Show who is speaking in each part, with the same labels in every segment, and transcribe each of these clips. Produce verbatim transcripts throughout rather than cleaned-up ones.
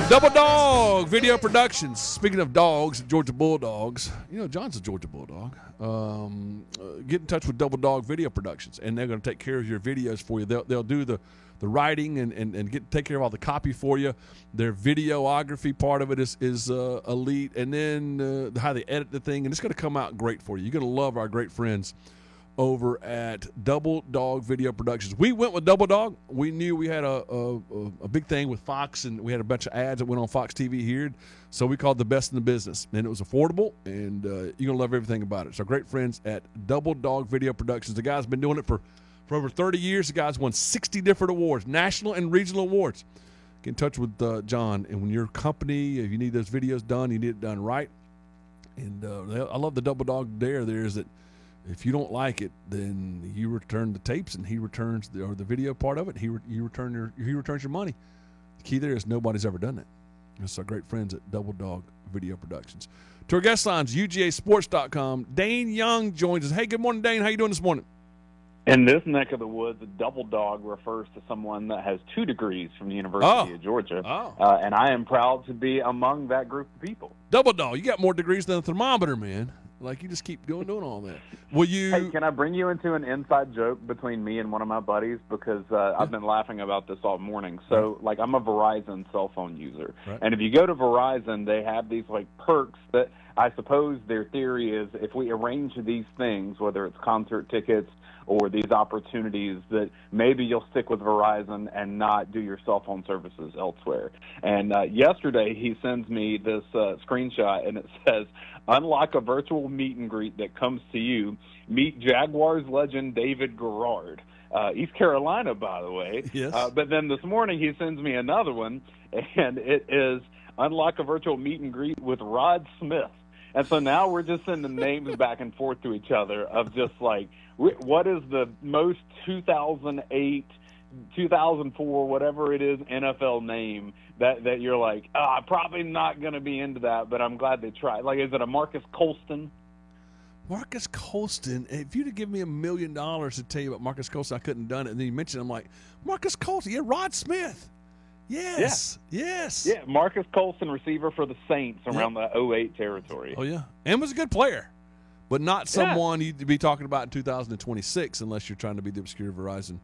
Speaker 1: Double Dog Video Productions. Speaking of dogs, Georgia Bulldogs, you know, John's a Georgia Bulldog. Um, uh, get in touch with Double Dog Video Productions, and they're going to take care of your videos for you. They'll, they'll do the, the writing and, and, and get take care of all the copy for you. Their videography part of it is, is uh, elite, and then uh, how they edit the thing, and it's going to come out great for you. You're going to love our great friends over at Double Dog Video Productions. We went with Double Dog. We knew we had a, a, a big thing with Fox, and we had a bunch of ads that went on Fox T V here. So we called the best in the business. And it was affordable, and uh, you're going to love everything about it. So great friends at Double Dog Video Productions. The guy's been doing it for, for over thirty years. The guy's won sixty different awards, national and regional awards. Get in touch with uh, John. And when your company, if you need those videos done, you need it done right. And uh, I love the Double Dog there. There is that if you don't like it, then you return the tapes, and he returns the, or the video part of it. He re, you return your he returns your money. The key there is nobody's ever done that. It's our great friends at Double Dog Video Productions. To our guest lines, U G A sports dot com. Dane Young joins us. Hey, good morning, Dane. How you doing this morning?
Speaker 2: In this neck of the woods, a double dog refers to someone that has two degrees from the University
Speaker 1: oh.
Speaker 2: of Georgia,
Speaker 1: oh.
Speaker 2: uh, and I am proud to be among that group of people.
Speaker 1: Double dog, you got more degrees than a thermometer, man. Like, you just keep doing doing all that. Will you?
Speaker 2: Hey, can I bring you into an inside joke between me and one of my buddies? Because uh, yeah. I've been laughing about this all morning. So, like, I'm a Verizon cell phone user.
Speaker 1: Right.
Speaker 2: And if you go to Verizon, they have these, like, perks that I suppose their theory is if we arrange these things, whether it's concert tickets or these opportunities, that maybe you'll stick with Verizon and not do your cell phone services elsewhere. And uh, yesterday he sends me this uh, screenshot, and it says, unlock a virtual meet and greet that comes to you. Meet Jaguars legend David Garrard. Uh, East Carolina, by the way.
Speaker 1: Yes.
Speaker 2: Uh, but then this morning he sends me another one, and it is unlock a virtual meet and greet with Rod Smith. And so now we're just sending names back and forth to each other of just like, what is the most two thousand eight, two thousand four, whatever it is, N F L name that, that you're like, oh, I'm probably not going to be into that, but I'm glad they tried. Like, is it a Marcus Colston?
Speaker 1: Marcus Colston. If you'd have given me a million dollars to tell you about Marcus Colston, I couldn't have done it. And then you mentioned it, I'm like, Marcus Colston, yeah, Rod Smith. Yes, yeah. yes.
Speaker 2: Yeah, Marcus Colston, receiver for the Saints around yep. the oh eight territory.
Speaker 1: Oh, yeah. And was a good player, but not someone yeah. you'd be talking about in two thousand twenty-six unless you're trying to be the obscure Verizon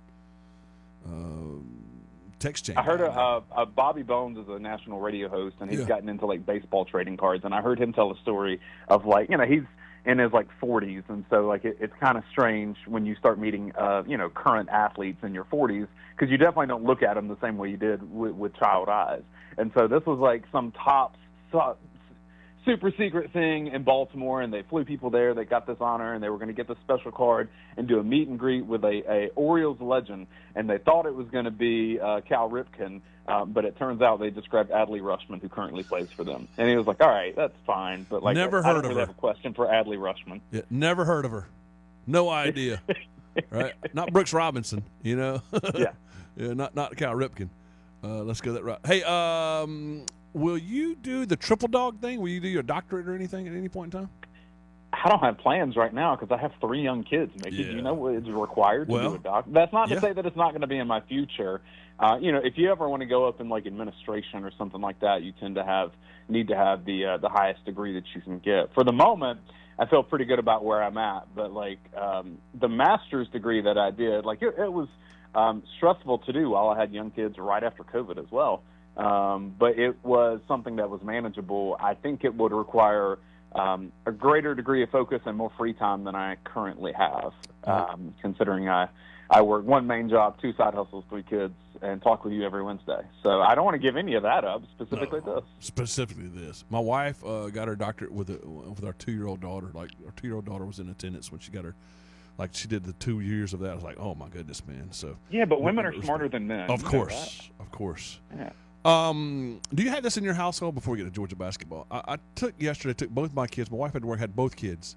Speaker 1: uh, text chain.
Speaker 2: I heard a, uh, uh, Bobby Bones is a national radio host, and he's
Speaker 1: yeah.
Speaker 2: gotten into, like, baseball trading cards, and I heard him tell a story of, like, you know, he's in his, like, forties, and so, like, it, it's kind of strange when you start meeting, uh, you know, current athletes in your forties, because you definitely don't look at them the same way you did with, with child eyes. And so this was, like, some top su- super secret thing in Baltimore, and they flew people there. They got this honor, and they were going to get this special card and do a meet and greet with a, a Orioles legend, and they thought it was going to be uh, Cal Ripken, um, but it turns out they described Adley Rushman, who currently plays for them. And he was like, all right, that's fine, but like,
Speaker 1: never
Speaker 2: I,
Speaker 1: heard
Speaker 2: I don't
Speaker 1: of
Speaker 2: really
Speaker 1: her.
Speaker 2: have a question for Adley Rushman.
Speaker 1: Yeah, never heard of her. No idea. Right? Not Brooks Robinson, you know?
Speaker 2: yeah.
Speaker 1: yeah. Not not Cal Ripken. Uh, let's go that route. Hey, um, will you do the triple dog thing? Will you do your doctorate or anything at any point in time?
Speaker 2: I don't have plans right now because I have three young kids, Mickey.
Speaker 1: Yeah.
Speaker 2: Do you know what is required to
Speaker 1: well,
Speaker 2: do a doc? That's not to
Speaker 1: yeah.
Speaker 2: say that it's not going to be in my future. Uh, you know, if you ever want to go up in like administration or something like that, you tend to have need to have the uh, the highest degree that you can get. For the moment, I feel pretty good about where I'm at. But like um, the master's degree that I did, like it, it was um, stressful to do while I had young kids right after COVID as well. Um, but it was something that was manageable. I think it would require um, a greater degree of focus and more free time than I currently have, um, considering I, I work one main job, two side hustles, three kids, and talk with you every Wednesday. So I don't want to give any of that up, specifically
Speaker 1: no,
Speaker 2: this.
Speaker 1: Specifically this. My wife uh, got her doctorate with a, with our two-year-old daughter. Like, our two-year-old daughter was in attendance when she got her. Like, she did the two years of that. I was like, oh, my goodness, man. So
Speaker 2: yeah, but women are smarter than men.
Speaker 1: Of course. Of course.
Speaker 2: Yeah.
Speaker 1: Um, do you have this in your household before we get to Georgia basketball? I, I took yesterday, took both my kids. My wife had to work, had both kids.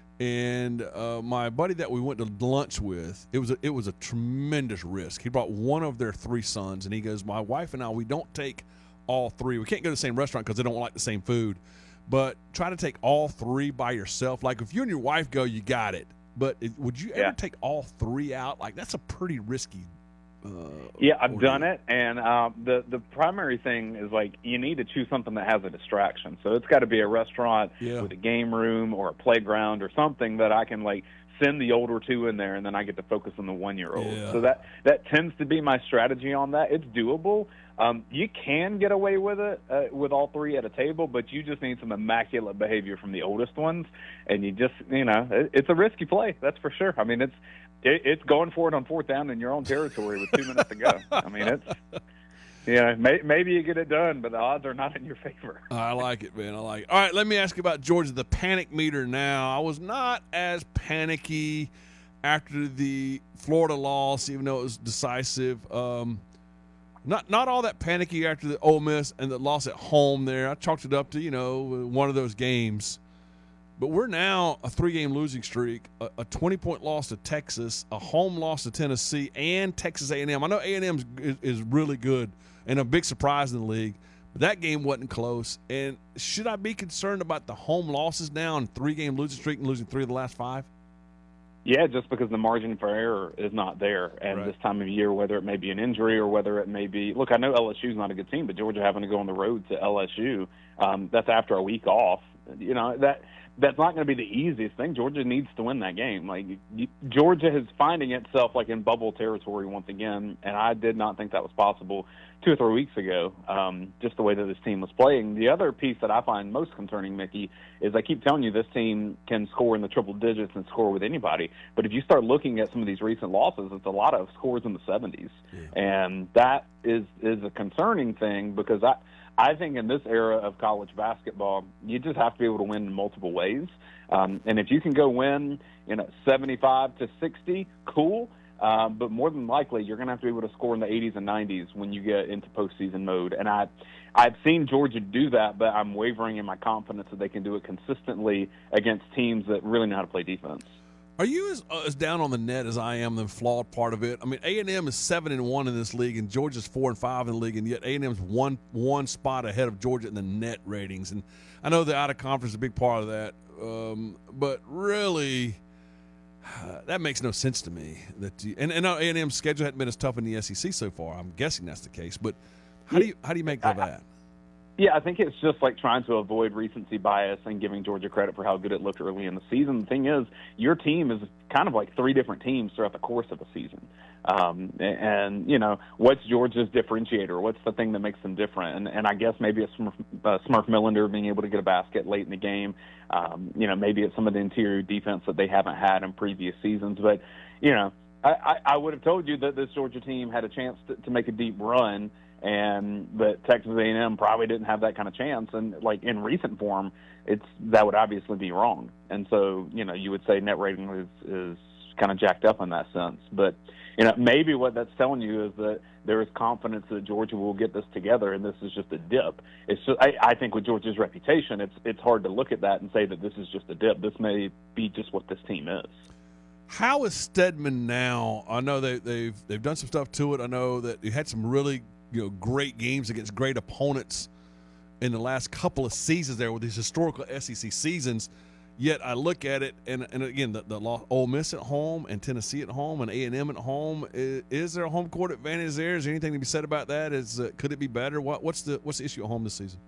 Speaker 1: And uh, my buddy that we went to lunch with, it was a, it was a tremendous risk. He brought one of their three sons, and he goes, my wife and I, we don't take all three. We can't go to the same restaurant because they don't like the same food. But try to take all three by yourself. Like, if you and your wife go, you got it. But it, would you ever
Speaker 2: yeah.
Speaker 1: take all three out? Like, that's a pretty risky Uh,
Speaker 2: yeah, I've done
Speaker 1: you...
Speaker 2: it, and uh, the the primary thing is like you need to choose something that has a distraction. So it's got to be a restaurant
Speaker 1: yeah.
Speaker 2: with a game room or a playground or something that I can like send the older two in there, and then I get to focus on the one-year-old.
Speaker 1: Yeah.
Speaker 2: So that that tends to be my strategy on that. It's doable. Um, you can get away with it uh, with all three at a table, but you just need some immaculate behavior from the oldest ones, and you just, you know, it, it's a risky play, that's for sure. I mean, it's it, it's going for it on fourth down in your own territory with two minutes to go. I mean, it's, you know, may, maybe you get it done, but the odds are not in your favor.
Speaker 1: I like it, man. I like it. All right, let me ask you about Georgia, the panic meter now. I was not as panicky after the Florida loss, even though it was decisive. Um, Not not all that panicky after the Ole Miss and the loss at home there. I chalked it up to, you know, one of those games. But we're now a three-game losing streak, a, a twenty-point loss to Texas, a home loss to Tennessee, and Texas A and M. I know A and M is, is really good and a big surprise in the league, but that game wasn't close. And should I be concerned about the home losses now and three-game losing streak and losing three of the last five?
Speaker 2: Yeah, just because the margin for error is not there. And
Speaker 1: right.
Speaker 2: This time of year, whether it may be an injury or whether it may be – look, I know L S U's not a good team, but Georgia having to go on the road to L S U, um, that's after a week off. You know, that that's not going to be the easiest thing. Georgia needs to win that game. Like you, Georgia is finding itself like in bubble territory once again, and I did not think that was possible two or three weeks ago, um, just the way that this team was playing. The other piece that I find most concerning, Mickey, is I keep telling you this team can score in the triple digits and score with anybody. But if you start looking at some of these recent losses, it's a lot of scores in the seventies. Yeah. And that is, is a concerning thing because I, I think in this era of college basketball, you just have to be able to win in multiple ways. Um, and if you can go win, you know, seventy-five to sixty, cool. Um, but more than likely, you're going to have to be able to score in the eighties and nineties when you get into postseason mode. And I, I've seen Georgia do that, but I'm wavering in my confidence that they can do it consistently against teams that really know how to play defense.
Speaker 1: Are you as, uh, as down on the net as I am, the flawed part of it? I mean, A and M is seven and one in this league, and Georgia's four and five in the league, and yet A and M's one one spot ahead of Georgia in the net ratings. And I know the out of conference is a big part of that, um, but really. Uh, that makes no sense to me. That you, and, and A and M's schedule hasn't been as tough in the S E C so far. I'm guessing that's the case. But how do you how do you make of that?
Speaker 2: Yeah, I think it's just like trying to avoid recency bias and giving Georgia credit for how good it looked early in the season. The thing is, your team is kind of like three different teams throughout the course of a season. Um, and, you know, what's Georgia's differentiator? What's the thing that makes them different? And, and I guess maybe it's Smurf, uh, Smurf Millender being able to get a basket late in the game. Um, you know, maybe it's some of the interior defense that they haven't had in previous seasons. But, you know, I, I, I would have told you that this Georgia team had a chance to, to make a deep run, and but Texas A and M probably didn't have that kind of chance. And, like, in recent form, it's that would obviously be wrong. And so, you know, you would say net rating is, is kind of jacked up in that sense. But, you know, maybe what that's telling you is that there is confidence that Georgia will get this together, and this is just a dip. It's just, I, I think with Georgia's reputation, it's it's hard to look at that and say that this is just a dip. This may be just what this team is.
Speaker 1: How is Stedman now? I know they, they've they've done some stuff to it. I know that you had some really you know great games against great opponents in the last couple of seasons there with these historical S E C seasons. Yet I look at it, and, and again, the, the Ole Miss at home and Tennessee at home and A and M at home. Is, is there a home court advantage there? Is there anything to be said about that? Is uh, could it be better? What, what's the what's the issue at home this season?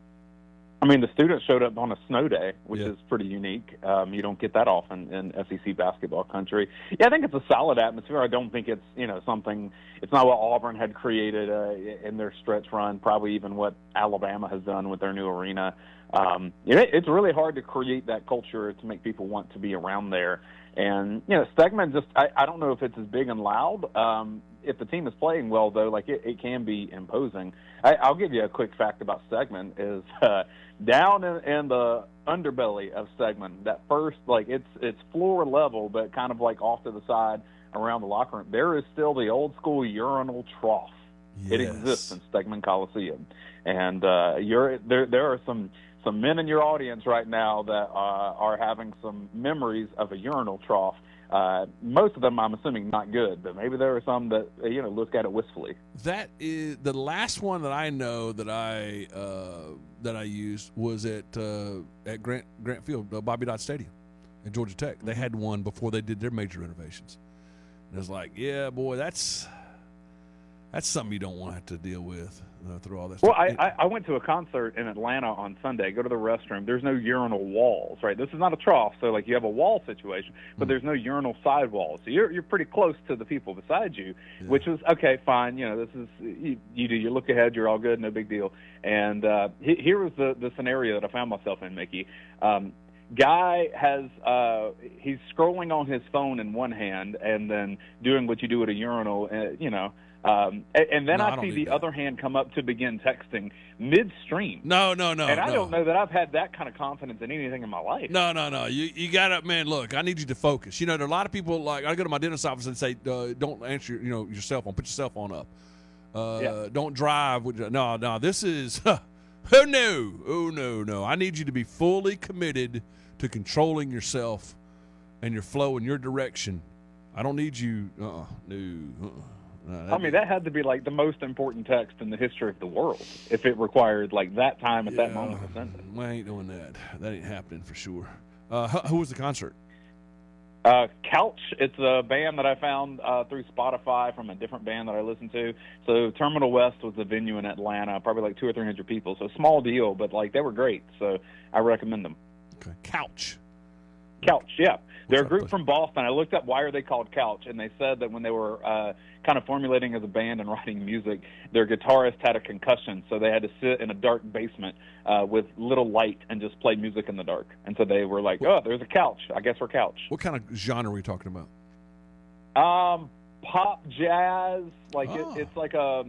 Speaker 2: I mean, the students showed up on a snow day, which
Speaker 1: yeah.
Speaker 2: is pretty unique. Um, you don't get that often in S E C basketball country. Yeah, I think it's a solid atmosphere. I don't think it's, you know, something – it's not what Auburn had created uh, in their stretch run, probably even what Alabama has done with their new arena. Um, you know, it's really hard to create that culture to make people want to be around there. And, you know, Stegman just I, – I don't know if it's as big and loud. Um, if the team is playing well, though, like it, it can be imposing. I, I'll give you a quick fact about Stegman is uh, down in, in the underbelly of Stegman, that first, like it's it's floor level, but kind of like off to the side around the locker room, there is still the old school urinal trough. Yes. It exists in Stegman Coliseum. And uh, you're, there there are some, some men in your audience right now that uh, are having some memories of a urinal trough. Uh, most of them, I'm assuming, not good, but maybe there are some that, you know, look at it wistfully.
Speaker 1: That is the last one that I know that I uh, that I used was at uh, at Grant Grant Field, uh, Bobby Dodd Stadium at Georgia Tech. They had one before they did their major renovations. And it was like, yeah, boy, that's That's something you don't want to have to deal with uh, through all that
Speaker 2: Well,
Speaker 1: stuff.
Speaker 2: I, I went to a concert in Atlanta on Sunday. Go to the restroom. There's no urinal walls, right? This is not a trough, so like you have a wall situation, but mm. there's no urinal sidewalls. So you're you're pretty close to the people beside you, yeah. which is okay, fine. You know, this is you, you do your look ahead. You're all good, no big deal. And uh, he, here was the the scenario that I found myself in, Mickey. Um, Guy has uh, he's scrolling on his phone in one hand and then doing what you do at a urinal, uh, you know. Um, and, and then
Speaker 1: no,
Speaker 2: I,
Speaker 1: I
Speaker 2: see the
Speaker 1: that.
Speaker 2: other hand come up to begin texting midstream.
Speaker 1: No, no, no.
Speaker 2: And
Speaker 1: no.
Speaker 2: I don't know that I've had that kind of confidence in anything in my life.
Speaker 1: No, no, no. You you got to, man, look, I need you to focus. You know, there are a lot of people, like, I go to my dentist's office and say, uh, don't answer, you know, your cell phone. Put your cell phone up. Uh, yeah. Don't drive. With, no, no, this is, oh, no. Oh, no, no. I need you to be fully committed to controlling yourself and your flow in your direction. I don't need you, uh-uh, no, uh-uh.
Speaker 2: No, I mean, that had to be like the most important text in the history of the world if it required like that time at
Speaker 1: yeah,
Speaker 2: that moment to send it.
Speaker 1: We ain't doing that. That ain't happening for sure. Uh, who, who was the concert?
Speaker 2: Uh, Couch. It's a band that I found uh, through Spotify from a different band that I listened to. So Terminal West was the venue in Atlanta, probably like two or three hundred people. So small deal, but like they were great. So I recommend them.
Speaker 1: Okay. Couch.
Speaker 2: Couch, yeah. They're a group from Boston. I looked up why are they called Couch, and they said that when they were uh, kind of formulating as a band and writing music, their guitarist had a concussion, so they had to sit in a dark basement uh, with little light and just play music in the dark. And so they were like, oh, there's a couch. I guess we're Couch.
Speaker 1: What kind of genre are we talking about?
Speaker 2: Um, pop, jazz. Like
Speaker 1: oh.
Speaker 2: it, it's like a...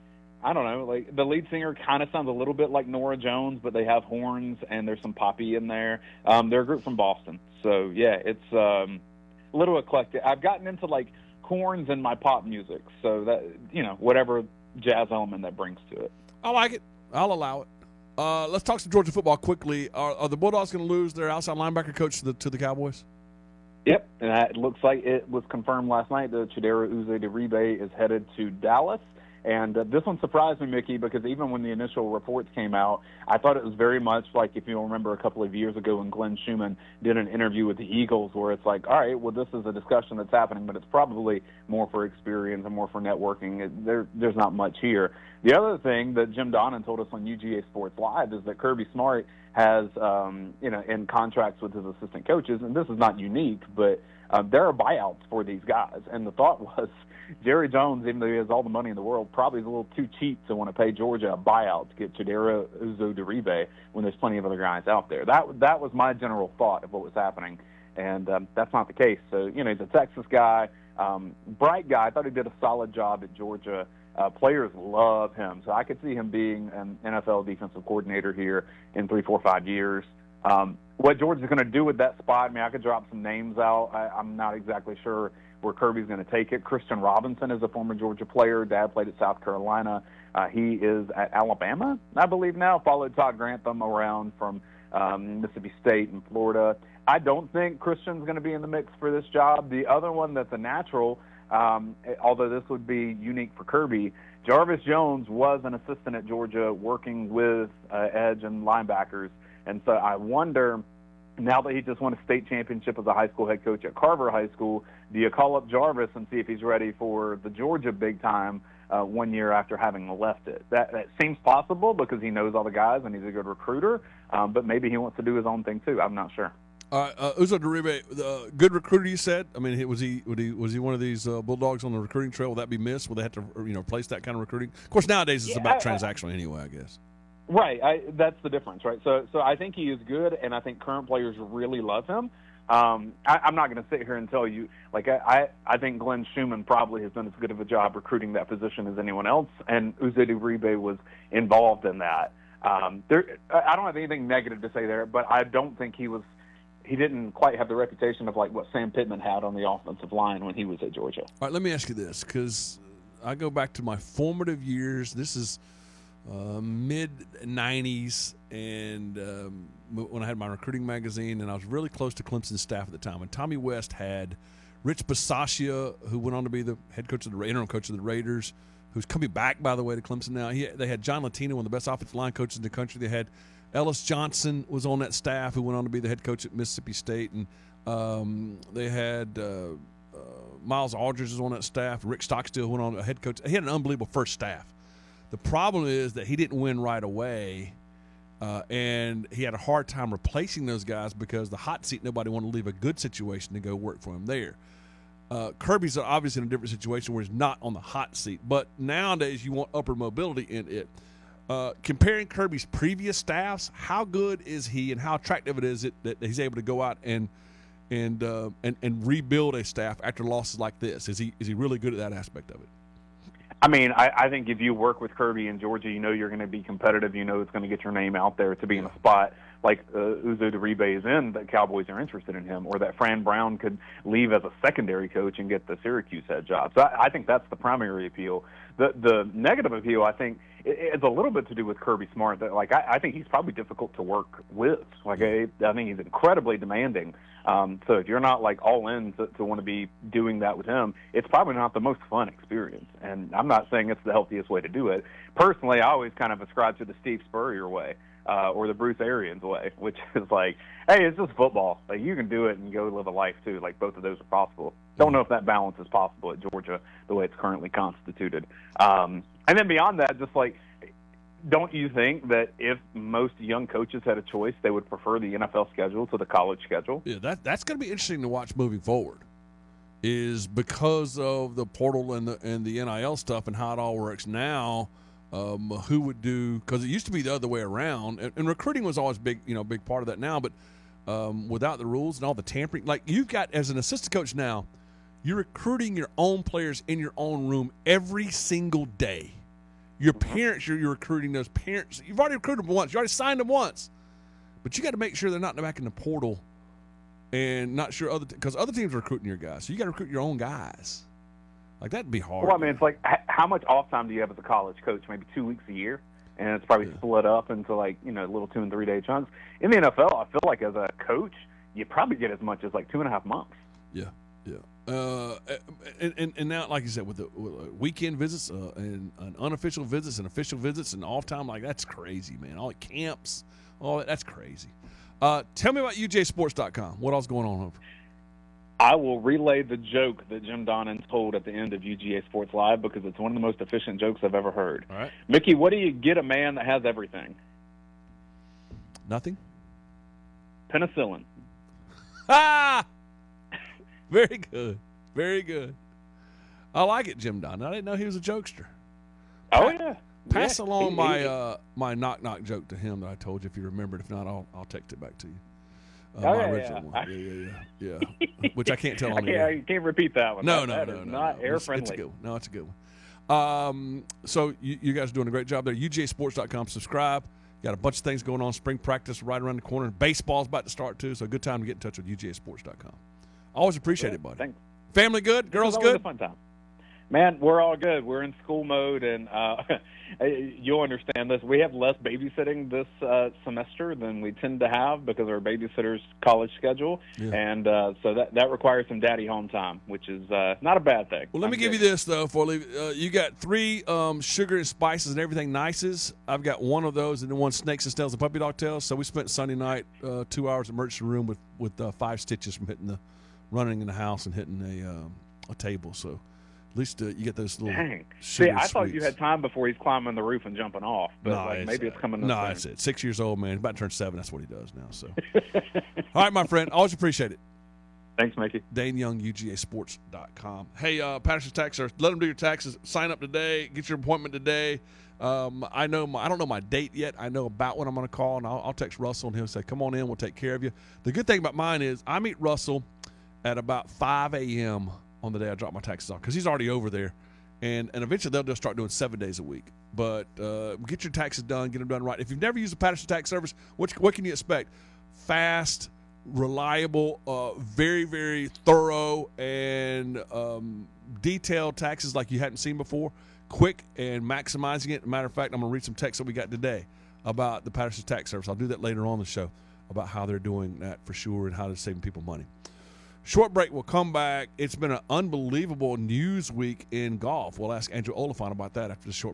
Speaker 2: I don't know, like the lead singer kind of sounds a little bit like Norah Jones, but they have horns and there's some poppy in there. Um, they're a group from Boston. So, yeah, it's um, a little eclectic. I've gotten into, like, horns in my pop music. So, that you know, whatever jazz element that brings to it.
Speaker 1: I like it. I'll allow it. Uh, let's talk some Georgia football quickly. Are, are the Bulldogs going to lose their outside linebacker coach to the, to the Cowboys?
Speaker 2: Yep, and it looks like it was confirmed last night that Chidera Uze-Diribe is headed to Dallas. And uh, this one surprised me, Mickey, because even when the initial reports came out, I thought it was very much like if you remember a couple of years ago when Glenn Schumann did an interview with the Eagles where it's like, all right, well, this is a discussion that's happening, but it's probably more for experience and more for networking. It, there, there's not much here. The other thing that Jim Donnan told us on U G A Sports Live is that Kirby Smart has, um, you know, in contracts with his assistant coaches, and this is not unique, but uh, there are buyouts for these guys. And the thought was, Jerry Jones, even though he has all the money in the world, probably is a little too cheap to want to pay Georgia a buyout to get Chidera Uzo-Diribe when there's plenty of other guys out there. That that was my general thought of what was happening, and um, that's not the case. So, you know, he's a Texas guy, um, bright guy. I thought he did a solid job at Georgia. Uh, players love him, so I could see him being an N F L defensive coordinator here in three, four, five years. Um, what Georgia's going to do with that spot, I mean, I could drop some names out. I, I'm not exactly sure where Kirby's going to take it. Christian Robinson is a former Georgia player. Dad played at South Carolina. Uh, he is at Alabama, I believe now. Followed Todd Grantham around from um, Mississippi State and Florida. I don't think Christian's going to be in the mix for this job. The other one that's a natural, um, although this would be unique for Kirby, Jarvis Jones was an assistant at Georgia working with uh, edge and linebackers. And so I wonder, now that he just won a state championship as a high school head coach at Carver High School, do you call up Jarvis and see if he's ready for the Georgia big time uh, one year after having left it? That, that seems possible because he knows all the guys and he's a good recruiter, um, but maybe he wants to do his own thing too. I'm not sure.
Speaker 1: Uh, uh, Uzo-Diribe, the good recruiter, you said. I mean, was he would he was he one of these uh, Bulldogs on the recruiting trail? Will that be missed? Will they have to you know replace that kind of recruiting? Of course, nowadays it's
Speaker 2: yeah,
Speaker 1: about
Speaker 2: I,
Speaker 1: transactional anyway, I guess.
Speaker 2: Right, I, that's the difference, right? So, so I think he is good, and I think current players really love him. Um, I, I'm not going to sit here and tell you, like, I, I, I think Glenn Schumann probably has done as good of a job recruiting that position as anyone else, and Uze-Diribe was involved in that. Um, there, I don't have anything negative to say there, but I don't think he was, he didn't quite have the reputation of, like, what Sam Pittman had on the offensive line when he was at Georgia.
Speaker 1: All right, let me ask you this, because I go back to my formative years. This is Uh, mid nineties, and um, when I had my recruiting magazine, and I was really close to Clemson's staff at the time. And Tommy West had Rich Bisaccia, who went on to be the head coach of the interim coach of the Raiders, who's coming back, by the way, to Clemson now. He, they had John Latino, one of the best offensive line coaches in the country. They had Ellis Johnson was on that staff, who went on to be the head coach at Mississippi State, and um, they had uh, uh, Miles Aldridge is on that staff. Rick Stockstill went on a head coach. He had an unbelievable first staff. The problem is that he didn't win right away, uh, and he had a hard time replacing those guys because the hot seat, nobody wanted to leave a good situation to go work for him there. Uh, Kirby's obviously in a different situation where he's not on the hot seat, but nowadays you want upper mobility in it. Uh, comparing Kirby's previous staffs, how good is he, and how attractive it is it that he's able to go out and and uh, and and rebuild a staff after losses like this? Is he is he really good at that aspect of it?
Speaker 2: I mean, I, I think if you work with Kirby in Georgia, you know you're going to be competitive. You know it's going to get your name out there to be in a spot like uh, Uzo Uribe is in, that Cowboys are interested in him, or that Fran Brown could leave as a secondary coach and get the Syracuse head job. So I, I think that's the primary appeal. The the negative appeal, I think, is a little bit to do with Kirby Smart. That, like, I, I think he's probably difficult to work with. Like, I, I think he's incredibly demanding. Um, so if you're not, like, all in to, to want to be doing that with him, it's probably not the most fun experience. And I'm not saying it's the healthiest way to do it. Personally, I always kind of ascribe to the Steve Spurrier way. Uh, or the Bruce Arians way, which is like, hey, it's just football. Like, you can do it and go live a life, too. Like, both of those are possible. Don't know if that balance is possible at Georgia the way it's currently constituted. Um, and then beyond that, just like, don't you think that if most young coaches had a choice, they would prefer the N F L schedule to the college schedule?
Speaker 1: Yeah, that that's going to be interesting to watch moving forward, is because of the portal and the and the N I L stuff and how it all works now. Um, who would do, because it used to be the other way around, and, and recruiting was always big, you know, big part of that now, but um, without the rules and all the tampering, like you've got as an assistant coach now, you're recruiting your own players in your own room every single day. Your parents, you're, you're recruiting those parents. You've already recruited them once. You already signed them once, but you got to make sure they're not back in the portal and not sure other, because other teams are recruiting your guys, so you got to recruit your own guys. Like, that'd be hard.
Speaker 2: Well, I mean, it's like, how much off time do you have as a college coach? Maybe two weeks a year? And it's probably yeah. split up into, like, you know, little two- and three-day chunks. In the N F L, I feel like as a coach, you probably get as much as, like, two and a half months.
Speaker 1: Yeah, yeah. Uh, and, and, and now, like you said, with the with weekend visits uh, and, and unofficial visits and official visits and off time, like, that's crazy, man. All the camps, all that, that's crazy. Uh, tell me about U G A sports dot com. What else going on over?
Speaker 2: I will relay the joke that Jim Donnan told at the end of U G A Sports Live because it's one of the most efficient jokes I've ever heard.
Speaker 1: All right.
Speaker 2: Mickey, what do you get a man that has everything?
Speaker 1: Nothing.
Speaker 2: Penicillin.
Speaker 1: Ah! Very good. Very good. I like it, Jim Donnan. I didn't know he was a jokester.
Speaker 2: Oh, yeah.
Speaker 1: Pass
Speaker 2: yeah.
Speaker 1: along
Speaker 2: he,
Speaker 1: my
Speaker 2: he,
Speaker 1: uh, my knock knock joke to him that I told you. If you remembered, if not, I'll I'll text it back to you. Uh,
Speaker 2: oh,
Speaker 1: my
Speaker 2: yeah,
Speaker 1: original
Speaker 2: yeah.
Speaker 1: one. Yeah, yeah, yeah, yeah. Which I can't tell on
Speaker 2: I
Speaker 1: the
Speaker 2: can't,
Speaker 1: air.
Speaker 2: I can't repeat that one.
Speaker 1: No,
Speaker 2: that,
Speaker 1: no,
Speaker 2: that
Speaker 1: no,
Speaker 2: is
Speaker 1: no.
Speaker 2: not
Speaker 1: no.
Speaker 2: air
Speaker 1: It's,
Speaker 2: friendly.
Speaker 1: it's a good one. No, it's a good one. Um, so you, you guys are doing a great job there. U G A sports dot com. Subscribe. Got a bunch of things going on. Spring practice right around the corner. Baseball's about to start too. So a good time to get in touch with U G A sports dot com. Always appreciate
Speaker 2: yeah,
Speaker 1: it, buddy.
Speaker 2: Thanks.
Speaker 1: Family good? Girls
Speaker 2: It's always
Speaker 1: good?
Speaker 2: A fun time. Man, we're all good. We're in school mode, and uh, you'll understand this. We have less babysitting this uh, semester than we tend to have because of our babysitter's college schedule,
Speaker 1: Yeah.
Speaker 2: and uh, so that that requires some daddy home time, which is uh, not a bad thing.
Speaker 1: Well, let
Speaker 2: I'm
Speaker 1: me give
Speaker 2: good.
Speaker 1: you this, though, before I leave. Uh, you got three um, sugar and spices and everything nices. I've got one of those and then one snakes and snails and puppy dog tails. So we spent Sunday night uh, two hours in the emergency room with, with uh, five stitches from hitting the running in the house and hitting a, um, a table. So at least uh, you get those little
Speaker 2: Dang.
Speaker 1: sugar
Speaker 2: See, I thought
Speaker 1: sweets.
Speaker 2: you had time before he's climbing the roof and jumping off, but
Speaker 1: No,
Speaker 2: like,
Speaker 1: it's,
Speaker 2: maybe it's
Speaker 1: uh,
Speaker 2: coming.
Speaker 1: No,
Speaker 2: soon.
Speaker 1: that's it. Six years old, man. He's about to turn seven. That's what he does now. So, all right, my friend. Always appreciate it.
Speaker 2: Thanks, Mickey.
Speaker 1: Dane Young, U G A sports dot com. Hey, uh, Patterson Tax Service, let them do your taxes. Sign up today. Get your appointment today. Um, I know my, I don't know my date yet. I know about when I'm going to call, and I'll, I'll text Russell, and he'll say, come on in. We'll take care of you. The good thing about mine is I meet Russell at about five a.m. on the day I drop my taxes off because he's already over there. And and eventually they'll just start doing seven days a week. But uh, get your taxes done, get them done right. If you've never used the Patterson Tax Service, what, what can you expect? Fast, reliable, uh, very, very thorough, and um, detailed taxes like you hadn't seen before. Quick and maximizing it. As a matter of fact, I'm going to read some texts that we got today about the Patterson Tax Service. I'll do that later on the show about how they're doing that for sure and how they're saving people money. Short break. We'll come back. It's been an unbelievable news week in golf. We'll ask Andrew Oliphant about that after the short break.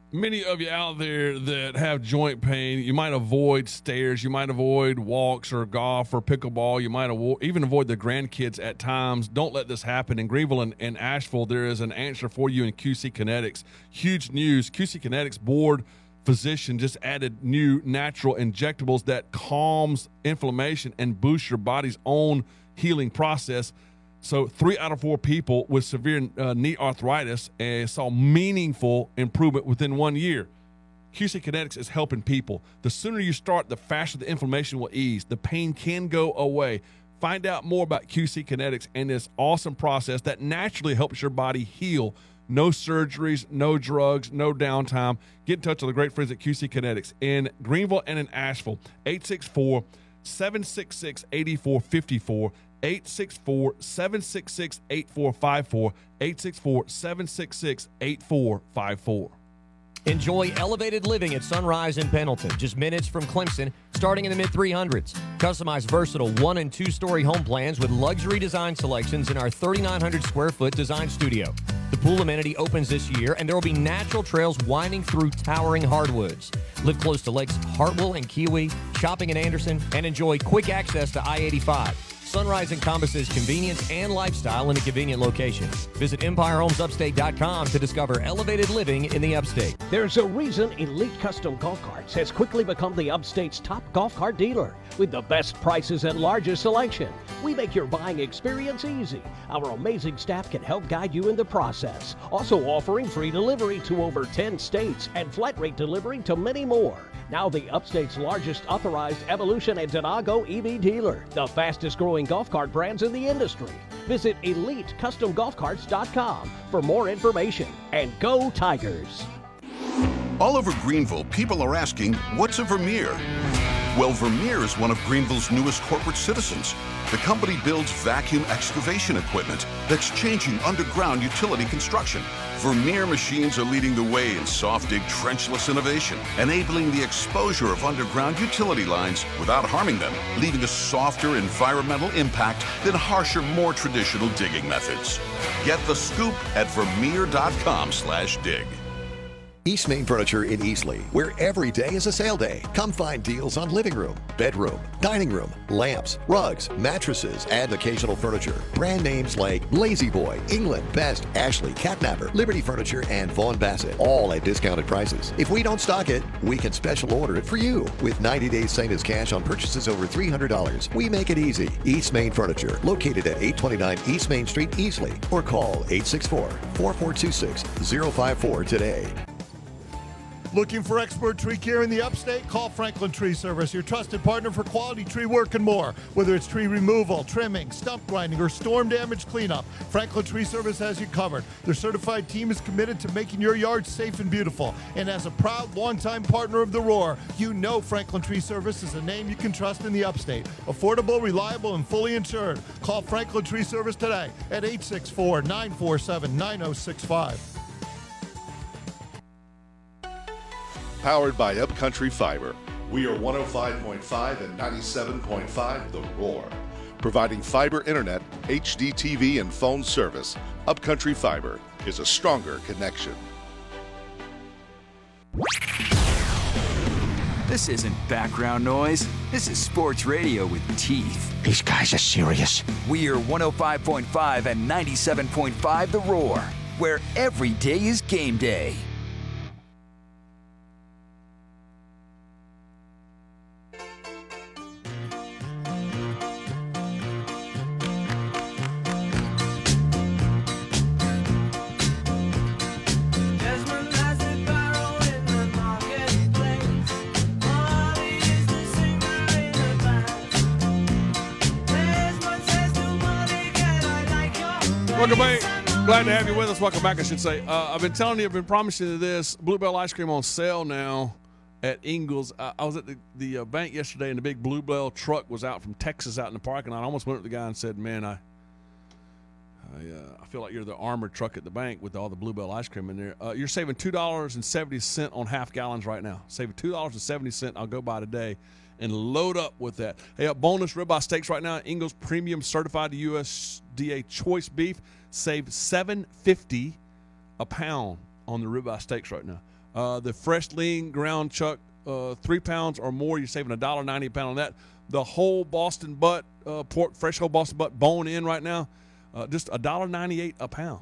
Speaker 1: many of you out there that have joint pain, you might avoid stairs, you might avoid walks or golf or pickleball, you might avo- even avoid the grandkids at times. Don't let this happen. In Greenville and, and Asheville, there is an answer for you in Q C Kinetics. Huge news. Q C Kinetics board physician just added new natural injectables that calms inflammation and boosts your body's own healing process. So three out of four people with severe uh, knee arthritis uh, saw meaningful improvement within one year. Q C Kinetics is helping people. The sooner you start, the faster the inflammation will ease. The pain can go away. Find out more about Q C Kinetics and this awesome process that naturally helps your body heal. No surgeries, no drugs, no downtime. Get in touch with the great friends at Q C Kinetics in Greenville and in Asheville. eight six four, seven six six, eight four five four. eight six four, seven six six, eight four five four. eight six four, seven six six, eight four five four.
Speaker 3: Enjoy elevated living at Sunrise in Pendleton, just minutes from Clemson, starting in the mid three hundreds. Customize versatile one- and two-story home plans with luxury design selections in our thirty-nine hundred square foot design studio. The pool amenity opens this year, and there will be natural trails winding through towering hardwoods. Live close to Lakes Hartwell and Kiwi, shopping in Anderson, and enjoy quick access to I eighty-five. Sunrise encompasses convenience and lifestyle in a convenient location. Visit empire homes upstate dot com to discover elevated living in the upstate.
Speaker 4: There's a reason Elite Custom Golf Carts has quickly become the upstate's top golf cart dealer with the best prices and largest selection. We make your buying experience easy. Our amazing staff can help guide you in the process. Also offering free delivery to over ten states and flat rate delivery to many more. Now the upstate's largest authorized Evolution and Donago E V dealer, the fastest growing golf cart brands in the industry. Visit elite custom golf carts dot com for more information, and go Tigers.
Speaker 5: All over Greenville, people are asking, what's a Vermeer? Well, Vermeer is one of Greenville's newest corporate citizens. The company builds vacuum excavation equipment that's changing underground utility construction. Vermeer machines are leading the way in soft dig trenchless innovation, enabling the exposure of underground utility lines without harming them, leaving a softer environmental impact than harsher, more traditional digging methods. Get the scoop at vermeer dot com slash dig.
Speaker 6: East Main Furniture in Eastleigh, where every day is a sale day. Come find deals on living room, bedroom, dining room, lamps, rugs, mattresses, and occasional furniture. Brand names like Lazy Boy, England, Best, Ashley, Catnapper, Liberty Furniture, and Vaughn Bassett, all at discounted prices. If we don't stock it, we can special order it for you. With ninety days same as cash on purchases over three hundred dollars. We make it easy. East Main Furniture, located at eight twenty-nine East Main Street, Eastleigh, or call eight six four, four four two six, zero five four today.
Speaker 7: Looking for expert tree care in the upstate? Call Franklin Tree Service, your trusted partner for quality tree work and more. Whether it's tree removal, trimming, stump grinding, or storm damage cleanup, Franklin Tree Service has you covered. Their certified team is committed to making your yard safe and beautiful. And as a proud, longtime partner of The Roar, you know Franklin Tree Service is a name you can trust in the upstate. Affordable, reliable, and fully insured. Call Franklin Tree Service today at eight six four, nine four seven, nine oh six five.
Speaker 8: Powered by Upcountry Fiber. We are one oh five point five and ninety-seven point five The Roar. Providing fiber internet, H D T V, and phone service, Upcountry Fiber is a stronger connection.
Speaker 9: This isn't background noise. This is sports radio with teeth.
Speaker 10: These guys are serious.
Speaker 9: We are one oh five point five and ninety-seven point five The Roar, where every day is game day.
Speaker 1: Welcome back. Glad to have you with us. Welcome back, I should say. Uh, I've been telling you, I've been promising you this. Bluebell ice cream on sale now at Ingles. Uh, I was at the, the uh, bank yesterday, and the big Bluebell truck was out from Texas out in the parking lot. I almost went up to the guy and said, man, I I, uh, I feel like you're the armored truck at the bank with all the Bluebell ice cream in there. Uh, you're saving two dollars and seventy cents on half gallons right now. Saving two dollars and seventy cents. I'll go by today and load up with that. Hey, uh, bonus ribeye steaks right now. Ingles Premium Certified U S D A Choice Beef. Save seven fifty a pound on the ribeye steaks right now. Uh, the fresh lean ground chuck, uh, three pounds or more, you're saving one dollar ninety a pound on that. The whole Boston butt, uh, pork, fresh whole Boston butt, bone in right now, uh, just one dollar ninety-eight a pound.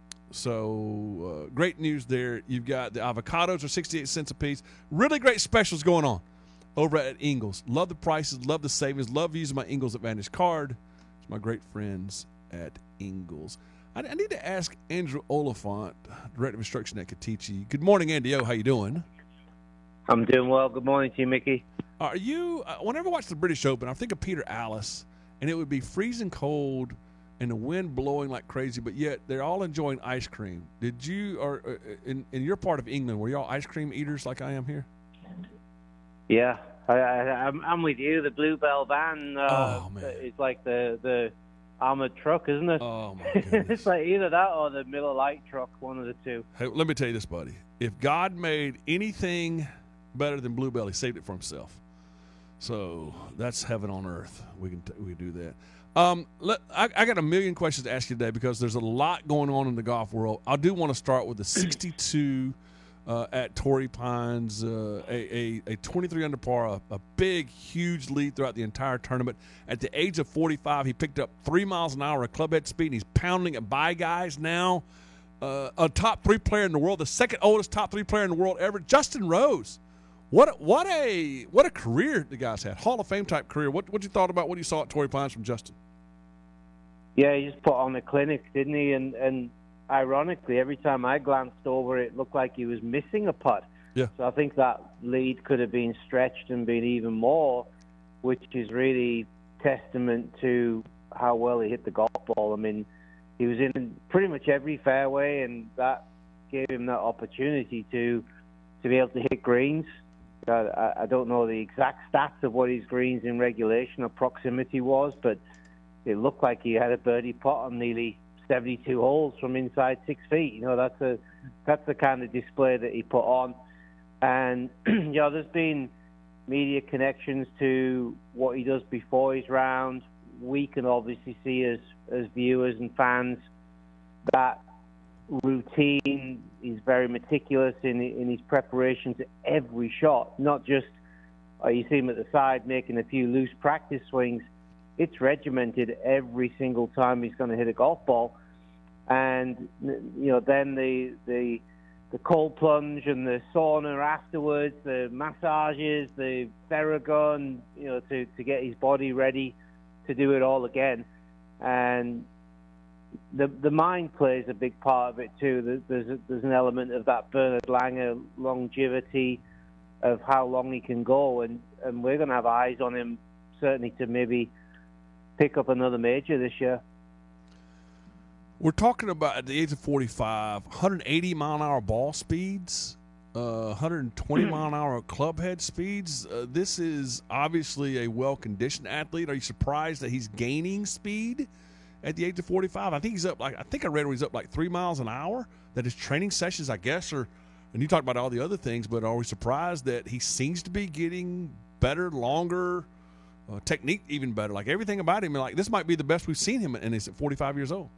Speaker 1: So uh, great news there. You've got the avocados are sixty-eight cents a piece. Really great specials going on over at Ingles. Love the prices, love the savings, love using my Ingles Advantage card. It's my great friends at Ingles. I, I need to ask Andrew Oliphant, Director of Instruction at Katichi. Good morning, Andy O. How you doing?
Speaker 10: I'm doing well. Good morning to you, Mickey.
Speaker 1: Are you, uh, whenever I watch the British Open, I think of Peter Allis, and it would be freezing cold and the wind blowing like crazy, but yet they're all enjoying ice cream. Did you, or uh, in, in your part of England, were y'all ice cream eaters like I am here?
Speaker 10: Yeah, I, I, I'm, I'm with you. The Bluebell van uh,
Speaker 1: oh, man.
Speaker 10: is like the, the armored truck, isn't it?
Speaker 1: Oh, my goodness.
Speaker 10: It's like either that or the Miller Lite truck, one of the two.
Speaker 1: Hey, let me tell you this, buddy. If God made anything better than Bluebell, he saved it for himself. So that's heaven on earth. We can t- we can do that. Um, let, I, I got a million questions to ask you today because there's a lot going on in the golf world. I do want to start with the sixty-two uh, at Torrey Pines, uh, a, a, a twenty-three under par, a, a big, huge lead throughout the entire tournament. At the age of forty-five, he picked up three miles an hour of club head speed, and he's pounding it by guys now. Uh, a top three player in the world, the second oldest top three player in the world ever, Justin Rose. What what a what a career the guy's had, Hall of Fame type career. What what you thought about what you saw at Torrey Pines from Justin?
Speaker 10: Yeah, he just put on a clinic, didn't he? And and ironically, every time I glanced over, it looked like he was missing a putt.
Speaker 1: Yeah.
Speaker 10: So I think that lead could have been stretched and been even more, which is really testament to how well he hit the golf ball. I mean, he was in pretty much every fairway, and that gave him that opportunity to to be able to hit greens. I, I don't know the exact stats of what his greens in regulation or proximity was, but it looked like he had a birdie putt on nearly seventy-two holes from inside six feet. You know, that's a that's the kind of display that he put on. And you know, there's been media connections to what he does before his round. We can obviously see as as viewers and fans that routine. He's very meticulous in in his preparation to every shot. Not just uh, you see him at the side making a few loose practice swings. It's regimented every single time he's going to hit a golf ball. And you know, then the the the cold plunge and the sauna afterwards, the massages, the Theragun, you know, to to get his body ready to do it all again. And the the mind plays a big part of it too. There's a, there's an element of that Bernard Langer longevity of how long he can go, and and we're going to have eyes on him certainly to maybe pick up another major this year.
Speaker 1: We're talking about, at the age of forty-five, one hundred eighty mile an hour ball speeds, uh, one hundred twenty mile an hour club head speeds. Uh, this is obviously a well-conditioned athlete. Are you surprised that he's gaining speed at the age of forty-five? I think he's up like I think I read where he's up like three miles an hour. That his training sessions, I guess, are. And you talked about all the other things, but are we surprised that he seems to be getting better, longer, uh, technique even better? Like everything about him, like this might be the best we've seen him, and he's at forty-five years old.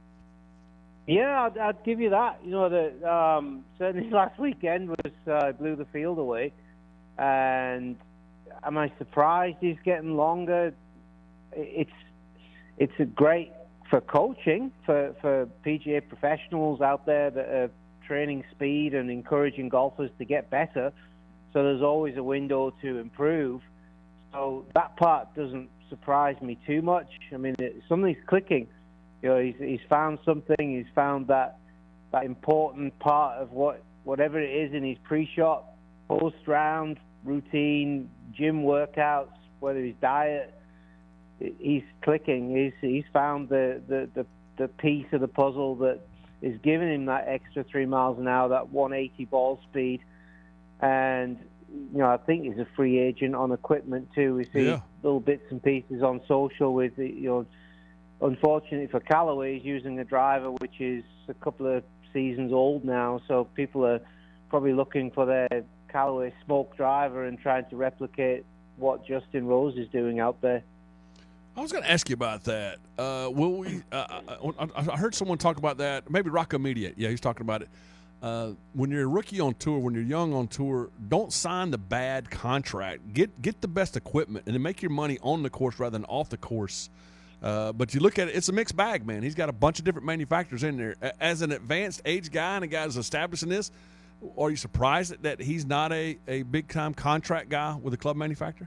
Speaker 10: Yeah, I'd, I'd give you that. You know, the, um, certainly last weekend was uh, blew the field away. And am I surprised he's getting longer? It's it's a great for coaching, for, for P G A professionals out there that are training speed and encouraging golfers to get better. So there's always a window to improve. So that part doesn't surprise me too much. I mean, it, something's clicking. You know, he's, he's found something. He's found that that important part of what whatever it is in his pre-shot, post-round routine, gym workouts, whether his diet. He's clicking. He's he's found the, the, the, the piece of the puzzle that is giving him that extra three miles an hour, that one eighty ball speed, and you know I think he's a free agent on equipment too. We see
Speaker 1: yeah.
Speaker 10: little bits and pieces on social with you know. Unfortunately for Callaway, he's using a driver which is a couple of seasons old now, so people are probably looking for their Callaway smoke driver and trying to replicate what Justin Rose is doing out there.
Speaker 1: I was going to ask you about that. Uh, will we? Uh, I, I heard someone talk about that. Maybe Rocco Mediate. Yeah, he's talking about it. uh, when you're a rookie on tour, when you're young on tour, don't sign the bad contract. Get get the best equipment and then make your money on the course rather than off the course. Uh, but you look at it, it's a mixed bag, man. He's got a bunch of different manufacturers in there. As an advanced age guy and a guy who's established in this, are you surprised that, that he's not a, a big-time contract guy with a club manufacturer?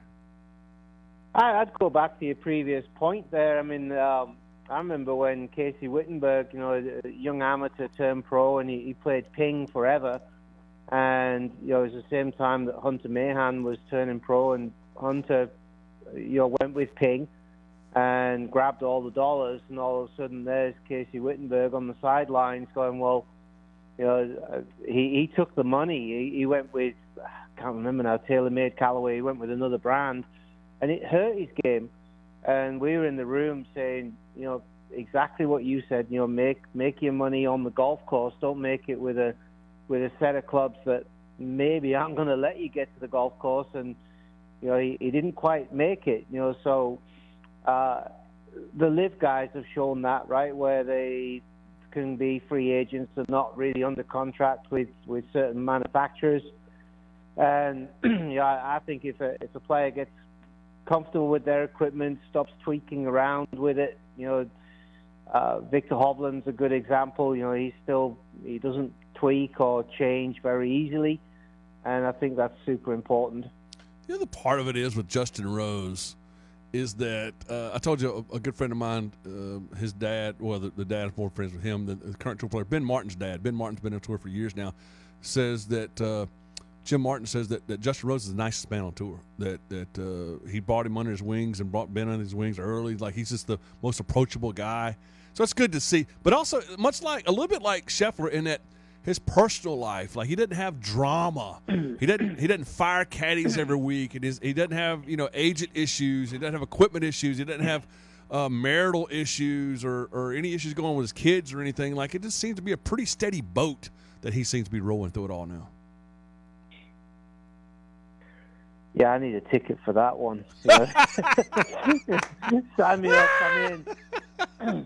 Speaker 10: I'd go back to your previous point there. I mean, um, I remember when Casey Wittenberg, you know, a young amateur turned pro, and he, he played Ping forever. And, you know, it was the same time that Hunter Mahan was turning pro, and Hunter, you know, went with Ping and grabbed all the dollars, and all of a sudden there's Casey Wittenberg on the sidelines going, well, you know, he, he took the money. He, he went with, I can't remember now, TaylorMade Callaway. He went with another brand, and it hurt his game. And we were in the room saying, you know, exactly what you said. You know, make make your money on the golf course. Don't make it with a with a set of clubs that maybe aren't going to let you get to the golf course. And you know, he, he didn't quite make it. You know, so uh, the LIV guys have shown that, right, where they can be free agents and not really under contract with, with certain manufacturers. And yeah, I think if a if a player gets comfortable with their equipment, stops tweaking around with it, you know, uh, Victor Hovland's a good example. You know, he's still he doesn't tweak or change very easily, and I think that's super important.
Speaker 1: The other part of it is with Justin Rose is that uh, I told you a, a good friend of mine, uh, his dad, well, the, the dad is more friends with him than the current tour player, Ben Martin's dad. Ben Martin's been on tour for years now, says that uh, Jim Martin says that, that Justin Rose is the nicest man on tour, that that uh, he brought him under his wings and brought Ben under his wings early. Like, he's just the most approachable guy. So it's good to see. But also, much like, a little bit like Scheffler in that his personal life, like, he doesn't have drama. He doesn't he doesn't fire caddies every week. It is he doesn't have, you know, agent issues. He doesn't have equipment issues. He doesn't have uh, marital issues or, or any issues going on with his kids or anything. Like, it just seems to be a pretty steady boat that he seems to be rolling through it all now.
Speaker 10: Yeah, I need a ticket for that one. You know? Sign me up. I'm in.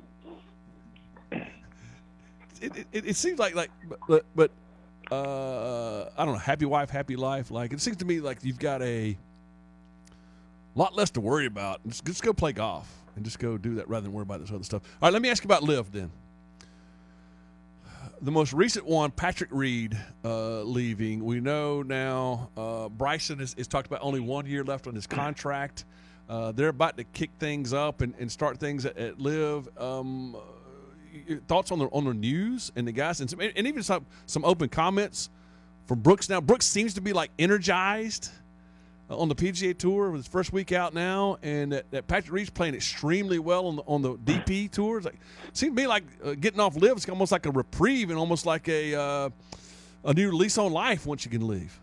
Speaker 1: It, it, it seems like like but but uh, I don't know, happy wife, happy life. Like, it seems to me like you've got a lot less to worry about. Just, just go play golf and just go do that rather than worry about this other stuff. All right, let me ask you about LIV then. The most recent one, Patrick Reed uh, leaving. We know now uh, Bryson is, is talked about only one year left on his contract. Uh, they're about to kick things up and, and start things at, at LIV. Um, thoughts on the on the news and the guys, and, some, and even some some open comments from Brooks. Now, Brooks seems to be like energized uh, on the P G A Tour with his first week out now, and that, that Patrick Reed's playing extremely well on the on the D P tours. Like, it seems to me like uh, getting off LIV is almost like a reprieve and almost like a uh, a new lease on life once you can leave.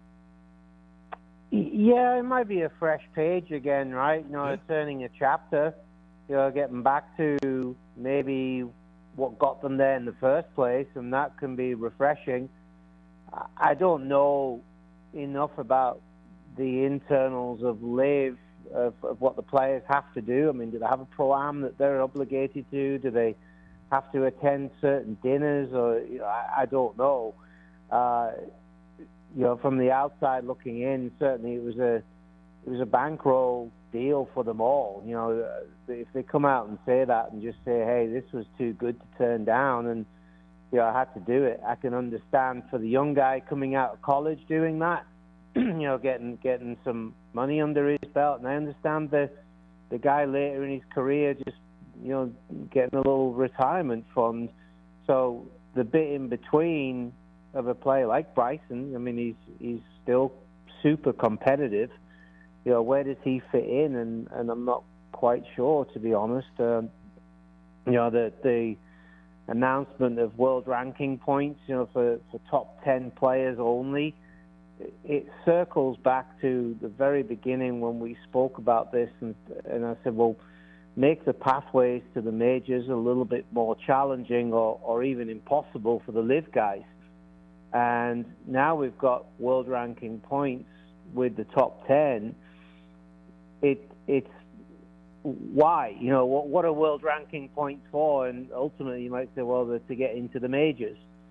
Speaker 10: Yeah, it might be a fresh page again, right? You know,
Speaker 1: Yeah.
Speaker 10: turning a chapter. You know, getting back to maybe what got them there in the first place, and that can be refreshing. I don't know enough about the internals of LIV, of, of what the players have to do. I mean, do they have a pro-am that they're obligated to? Do they have to attend certain dinners? Or you know, I, I don't know. Uh, you know, from the outside looking in, certainly it was a it was a bankroll deal for them all. You know, if they come out and say that and just say, hey, this was too good to turn down, and you know, I had to do it, I can understand for the young guy coming out of college doing that, you know, getting getting some money under his belt, and I understand the the guy later in his career just, you know, getting a little retirement fund. So the bit in between of a player like Bryson, I mean, he's he's still super competitive. You know, where does he fit in? And, and I'm not quite sure, to be honest. Um, you know, the the announcement of world ranking points, you know, for, for top ten players only, it, it circles back to the very beginning when we spoke about this, and and I said, well, make the pathways to the majors a little bit more challenging or, or even impossible for the LIV guys. And now we've got world ranking points with the top ten. It it's why, you know, what what are world ranking points for? And ultimately, you might say, well, they're to get into the majors.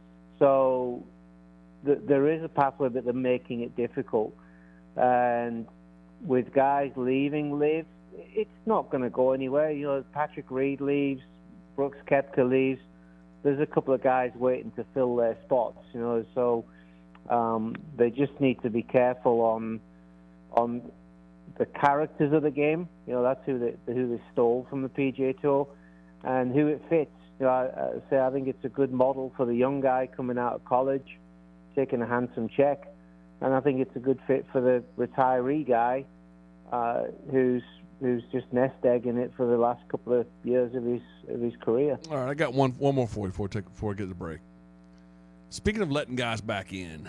Speaker 10: So th- there is a pathway, but they're making it difficult. And with guys leaving Liv, it's not going to go anywhere. You know, Patrick Reed leaves, Brooks Koepka leaves. There's a couple of guys waiting to fill their spots. You know, so um, they just need to be careful on on the characters of the game. You know, that's who they who they stole from the P G A Tour, and who it fits. You know, I, I say I think it's a good model for the young guy coming out of college, taking a handsome check, and I think it's a good fit for the retiree guy uh, who's who's just nest egging it for the last couple of years of his of his career.
Speaker 1: All right, I got one one more for you before I take before I get the break. Speaking of letting guys back in,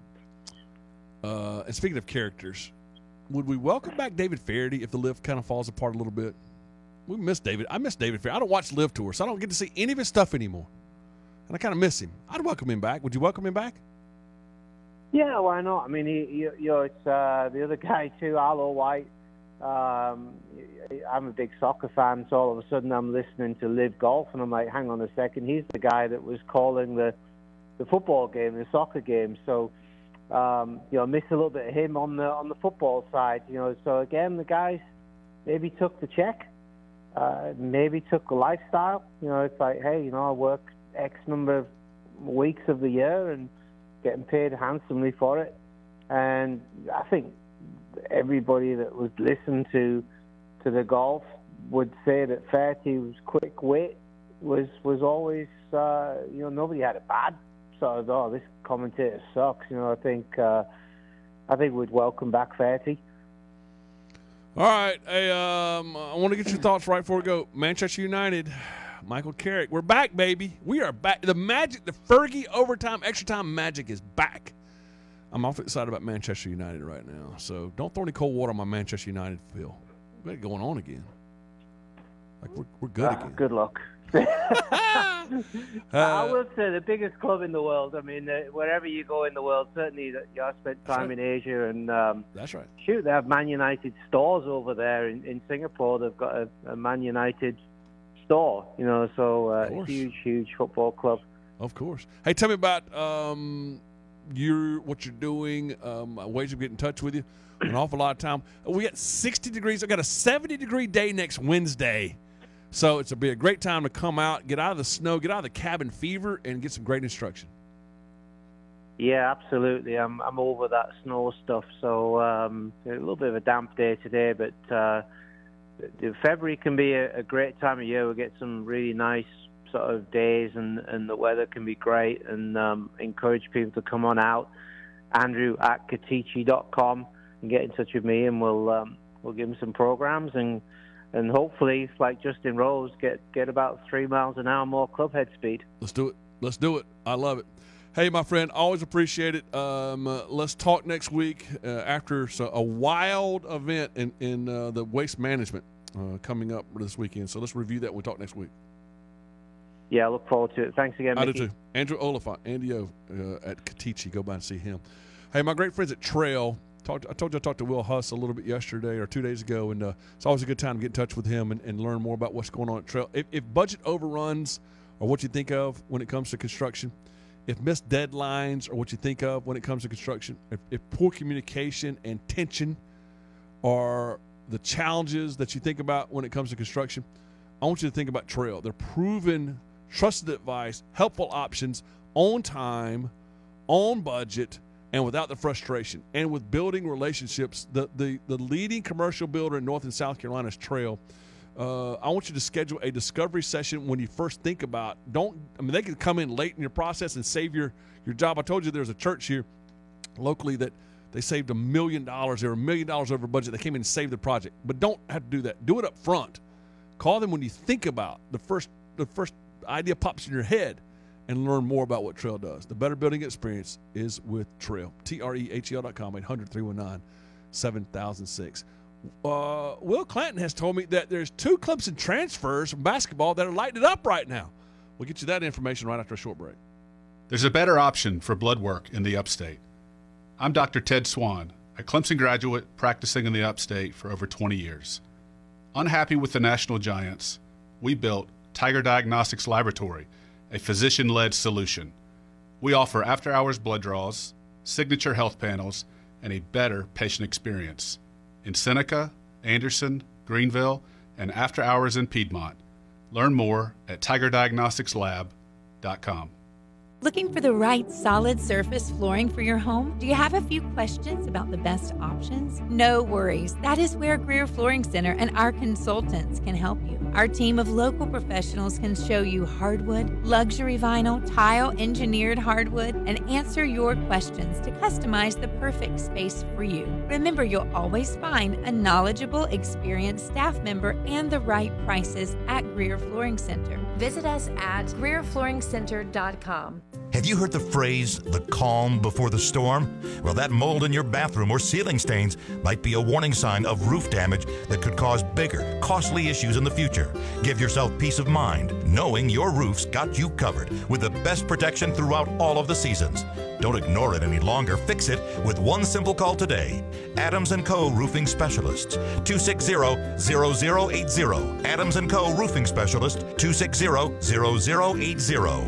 Speaker 1: uh, and speaking of characters, would we welcome back David Feherty if the Liv kind of falls apart a little bit? We miss David. I miss David Feherty. I don't watch Liv Tour, so I don't get to see any of his stuff anymore, and I kind of miss him. I'd welcome him back. Would you welcome him back?
Speaker 10: Yeah, why not? I mean, he, he, you know, it's uh, the other guy too, Arlo White. Um, I'm a big soccer fan, so all of a sudden I'm listening to Liv Golf, and I'm like, hang on a second, he's the guy that was calling the the football game, the soccer game. So, um, you know, miss a little bit of him on the on the football side. You know, so again, the guys maybe took the check, uh, maybe took a lifestyle. You know, it's like, hey, you know, I work X number of weeks of the year and getting paid handsomely for it. And I think everybody that would listen to to the golf would say that Feherty's quick wit was was always, uh, you know, nobody had it bad. Sort of, oh, this commentator sucks. You know, I think uh, I think we'd welcome back Feherty.
Speaker 1: All right, hey, um, I want to get your thoughts right before we go. Manchester United, Michael Carrick, we're back, baby. We are back. The magic, the Fergie overtime, extra time magic is back. I'm awfully excited about Manchester United right now. So don't throw any cold water on my Manchester United feel. We got it going on again. Like we're we're good
Speaker 10: uh,
Speaker 1: again.
Speaker 10: Good luck.
Speaker 1: uh,
Speaker 10: I will say the biggest club in the world. I mean, uh, wherever you go in the world, certainly that you have spent time
Speaker 1: right.
Speaker 10: in Asia, and um,
Speaker 1: that's right.
Speaker 10: Shoot, they have Man United stores over there in, in Singapore. They've got a, a Man United store. You know, so uh, huge, huge football club.
Speaker 1: Of course. Hey, tell me about um, your what you're doing. Um, ways to get in touch with you. An awful lot of time. We got sixty degrees. I got a seventy degree day next Wednesday. So it's a be a great time to come out, get out of the snow, get out of the cabin fever, and get some great instruction.
Speaker 10: Yeah, absolutely. I'm I'm over that snow stuff. So um, a little bit of a damp day today, but uh, February can be a, a great time of year. We get some really nice sort of days, and, and the weather can be great. And um, encourage people to come on out. Andrew at Katichi dot com and get in touch with me, and we'll um, we'll give them some programs and. And hopefully, like Justin Rose, get, get about three miles an hour more clubhead speed.
Speaker 1: Let's do it. Let's do it. I love it. Hey, my friend, always appreciate it. Um, uh, let's talk next week uh, after so, a wild event in, in uh, the waste management uh, coming up this weekend. So let's review that. We'll talk next week.
Speaker 10: Yeah, I look forward to it. Thanks again,
Speaker 1: I
Speaker 10: Mickey.
Speaker 1: do too. Andrew Oliphant, Andy O uh, at Katichi. Go by and see him. Hey, my great friends at Trail. Talked, I told you I talked to Will Huss a little bit yesterday or two days ago, and uh, it's always a good time to get in touch with him and, and learn more about what's going on at Trail. If, if budget overruns are what you think of when it comes to construction, if missed deadlines are what you think of when it comes to construction, if, if poor communication and tension are the challenges that you think about when it comes to construction, I want you to think about Trail. They're proven, trusted advice, helpful options, on time, on budget, and without the frustration. And with building relationships, the, the, the leading commercial builder in North and South Carolina is Trail. Uh, I want you to schedule a discovery session when you first think about, don't, I mean, they can come in late in your process and save your, your job. I told you there's a church here locally that they saved a million dollars. They were a million dollars over budget. They came in and saved the project. But don't have to do that. Do it up front. Call them when you think about the first, the first idea pops in your head, and learn more about what Trail does. The better building experience is with Trail. T R E H E L dot com, eight hundred, three one nine, seven thousand six. Uh, Will Clanton has told me that there's two Clemson transfers from basketball that are lighting it up right now. We'll get you that information right after a short break.
Speaker 11: There's a better option for blood work in the upstate. I'm Doctor Ted Swan, a Clemson graduate practicing in the upstate for over twenty years. Unhappy with the national giants, we built Tiger Diagnostics Laboratory, a physician-led solution. We offer after-hours blood draws, signature health panels, and a better patient experience. In Seneca, Anderson, Greenville, and after hours in Piedmont. Learn more at tiger diagnostics lab dot com.
Speaker 12: Looking for the right solid surface flooring for your home? Do you have a few questions about the best options? No worries. That is where Greer Flooring Center and our consultants can help you. Our team of local professionals can show you hardwood, luxury vinyl, tile, engineered hardwood, and answer your questions to customize the perfect space for you. Remember, you'll always find a knowledgeable, experienced staff member and the right prices at Greer Flooring Center.
Speaker 13: Visit us at greer flooring center dot com.
Speaker 14: Have you heard the phrase, the calm before the storm? Well, that mold in your bathroom or ceiling stains might be a warning sign of roof damage that could cause bigger, costly issues in the future. Give yourself peace of mind, knowing your roof's got you covered with the best protection throughout all of the seasons. Don't ignore it any longer. Fix it with one simple call today. Adams and Co. Roofing Specialists, two six zero, zero zero eight zero. Adams and Co. Roofing Specialist, two six zero, zero zero eight zero.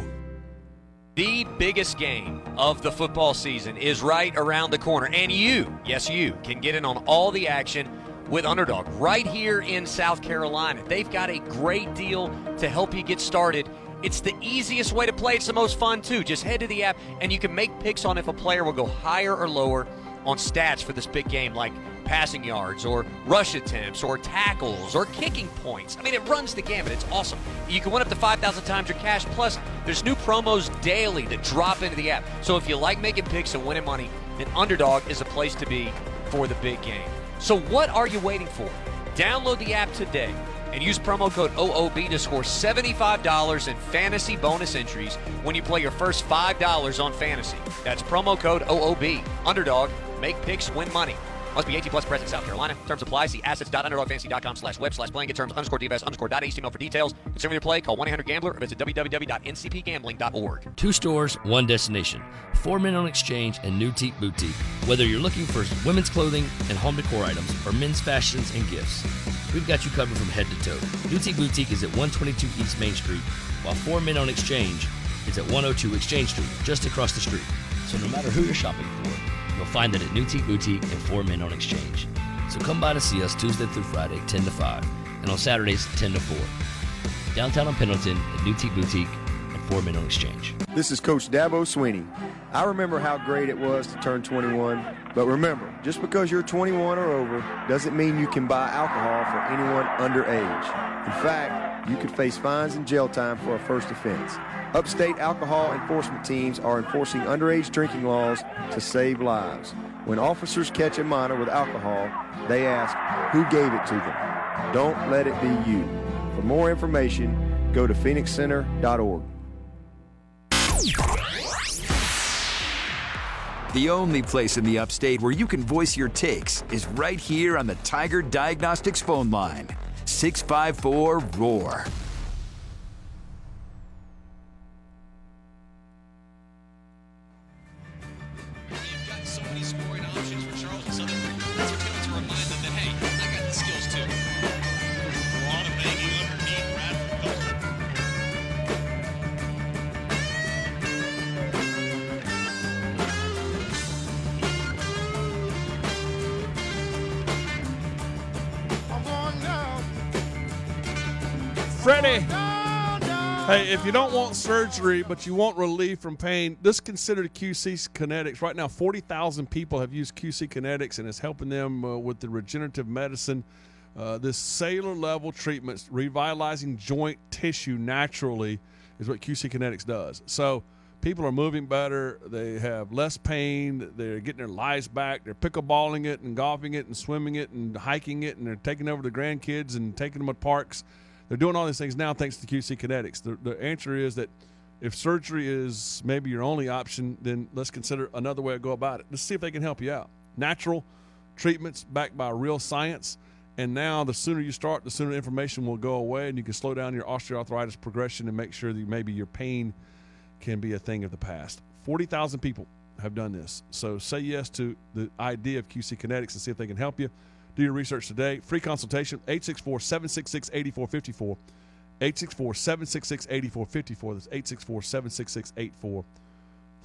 Speaker 3: The biggest game of the football season is right around the corner, and you, yes you, can get in on all the action with Underdog right here in South Carolina. They've got a great deal to help you get started. It's the easiest way to play. It's the most fun, too. Just head to the app, and you can make picks on if a player will go higher or lower on stats for this big game, like passing yards or rush attempts or tackles or kicking points. I mean, it runs the gamut. It's awesome. You can win up to five thousand times your cash. Plus, there's new promos daily that drop into the app. So if you like making picks and winning money, then Underdog is a place to be for the big game. So what are you waiting for? Download the app today and use promo code O O B to score seventy-five dollars in fantasy bonus entries when you play your first five dollars on fantasy. That's promo code O O B. Underdog. Make picks, win money. Must be eighteen plus, present South Carolina. Terms apply. See assets dot underdog fantasy dot com slash web slash playing. Get terms underscore D F S underscore dot H T M L for details. Consumer your play. Call one eight hundred gambler or visit w w w dot n c p gambling dot org.
Speaker 15: Two stores, one destination. Four Men on Exchange and Newtique Boutique. Whether you're looking for women's clothing and home decor items or men's fashions and gifts, we've got you covered from head to toe. Newtique Boutique is at one twenty-two East Main Street, while Four Men on Exchange is at one oh two Exchange Street, just across the street. So no matter who you're shopping for, you'll find it at Newtique Boutique and Four Men on Exchange. So come by to see us Tuesday through Friday, ten to five, and on Saturdays, ten to four. Downtown on Pendleton at Newtique Boutique and Four Men on Exchange.
Speaker 16: This is Coach Dabo Sweeney. I remember how great it was to turn twenty-one, but remember, just because you're twenty-one or over doesn't mean you can buy alcohol for anyone underage. In fact, you could face fines and jail time for a first offense. Upstate alcohol enforcement teams are enforcing underage drinking laws to save lives. When officers catch a minor with alcohol, they ask, who gave it to them? Don't let it be you. For more information, go to phoenix center dot org.
Speaker 9: The only place in the upstate where you can voice your takes is right here on the Tiger Diagnostics phone line. six five four, roar.
Speaker 17: So many scoring options for Charles and Southern. That's what to remind them that, hey, I got the skills too. A lot of banging underneath Bradford.
Speaker 1: Freddie. Hey, if you don't want surgery but you want relief from pain, just consider Q C Kinetics. Right now, forty thousand people have used Q C Kinetics, and it's helping them uh, with the regenerative medicine. Uh, this cellular-level treatment, revitalizing joint tissue naturally, is what Q C Kinetics does. So people are moving better. They have less pain. They're getting their lives back. They're pickleballing it and golfing it and swimming it and hiking it, and they're taking over the grandkids and taking them to parks. They're doing all these things now thanks to Q C Kinetics. The, the answer is that if surgery is maybe your only option, then let's consider another way to go about it. Let's see if they can help you out. Natural treatments backed by real science. And now the sooner you start, the sooner information will go away, and you can slow down your osteoarthritis progression and make sure that maybe your pain can be a thing of the past. forty thousand people have done this. So say yes to the idea of Q C Kinetics and see if they can help you. Do your research today. Free consultation, eight six four, seven six six, eight four five four. eight six four, seven six six, eight four five four. That's eight six four, seven six six, eight four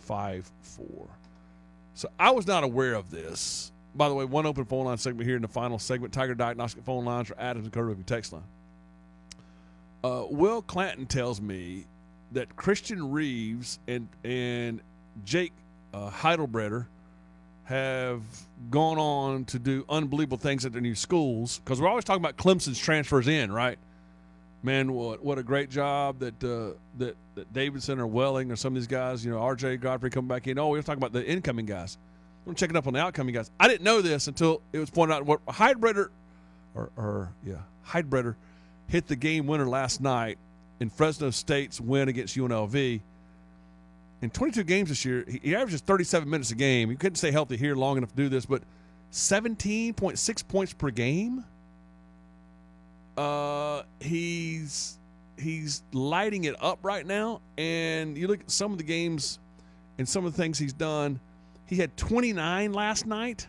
Speaker 1: five four. So I was not aware of this. By the way, one open phone line segment here in the final segment. Tiger Diagnostic phone lines are Adams and Carter Review text line. Uh, Will Clanton tells me that Christian Reeves and and Jake uh, Heidelbreder have gone on to do unbelievable things at their new schools, because we're always talking about Clemson's transfers in, right? Man, what what a great job that uh, that that Davidson or Welling or some of these guys, you know, R J Godfrey coming back in. Oh, we were talking about the incoming guys. I'm checking up on the outcoming guys. I didn't know this until it was pointed out. What Heidelbreder, or, or yeah, Heidelbreder hit the game winner last night in Fresno State's win against U N L V. In twenty-two games this year, he, he averages thirty-seven minutes a game. He couldn't stay healthy here long enough to do this, but seventeen point six points per game. Uh, he's he's lighting it up right now. And you look at some of the games and some of the things he's done. He had twenty-nine last night,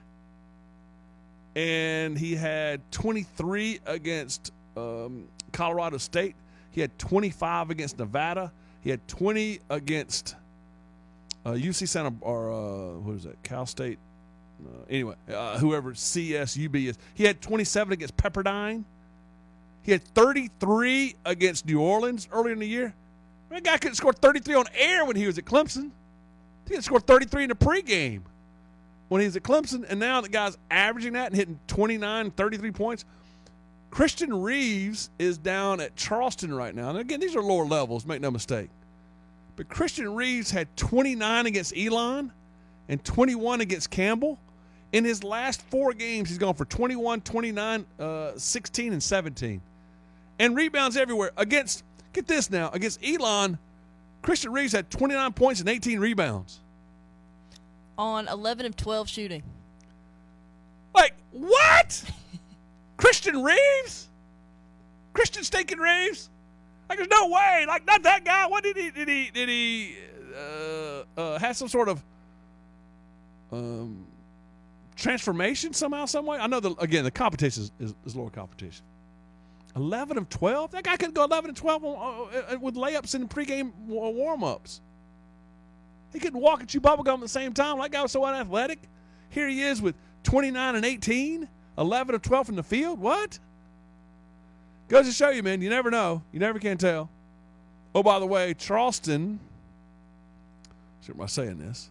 Speaker 1: and he had twenty-three against um, Colorado State. He had twenty-five against Nevada. He had twenty against uh, U C Santa, or uh, what is that, Cal State? Uh, anyway, uh, whoever C S U B is. He had twenty-seven against Pepperdine. He had thirty-three against New Orleans earlier in the year. That guy couldn't score thirty-three on air when he was at Clemson. He had scored thirty-three in the pregame when he was at Clemson, and now the guy's averaging that and hitting twenty-nine, thirty-three points. Christian Reeves is down at Charleston right now. And again, these are lower levels, make no mistake. But Christian Reeves had twenty-nine against Elon and twenty-one against Campbell. In his last four games, he's gone for twenty-one, twenty-nine, uh, sixteen, and seventeen. And rebounds everywhere. Against, get this now, against Elon, Christian Reeves had twenty-nine points and eighteen rebounds.
Speaker 18: On eleven of twelve shooting.
Speaker 1: Like, what? Christian Reeves? Christian Stinking Reeves? Like, there's no way. Like, not that guy. What did he, did he, did he uh, uh, have some sort of um, transformation somehow, some way? I know, the, again, the competition is, is, is lower competition. eleven of twelve? That guy couldn't go eleven of twelve uh, with layups and pregame warm-ups. He couldn't walk and chew bubblegum at the same time. That guy was so unathletic. Here he is with twenty-nine and eighteen, eleven of twelve from the field. What? Goes to show you, man, you never know. You never can tell. Oh, by the way, Charleston, am I saying this,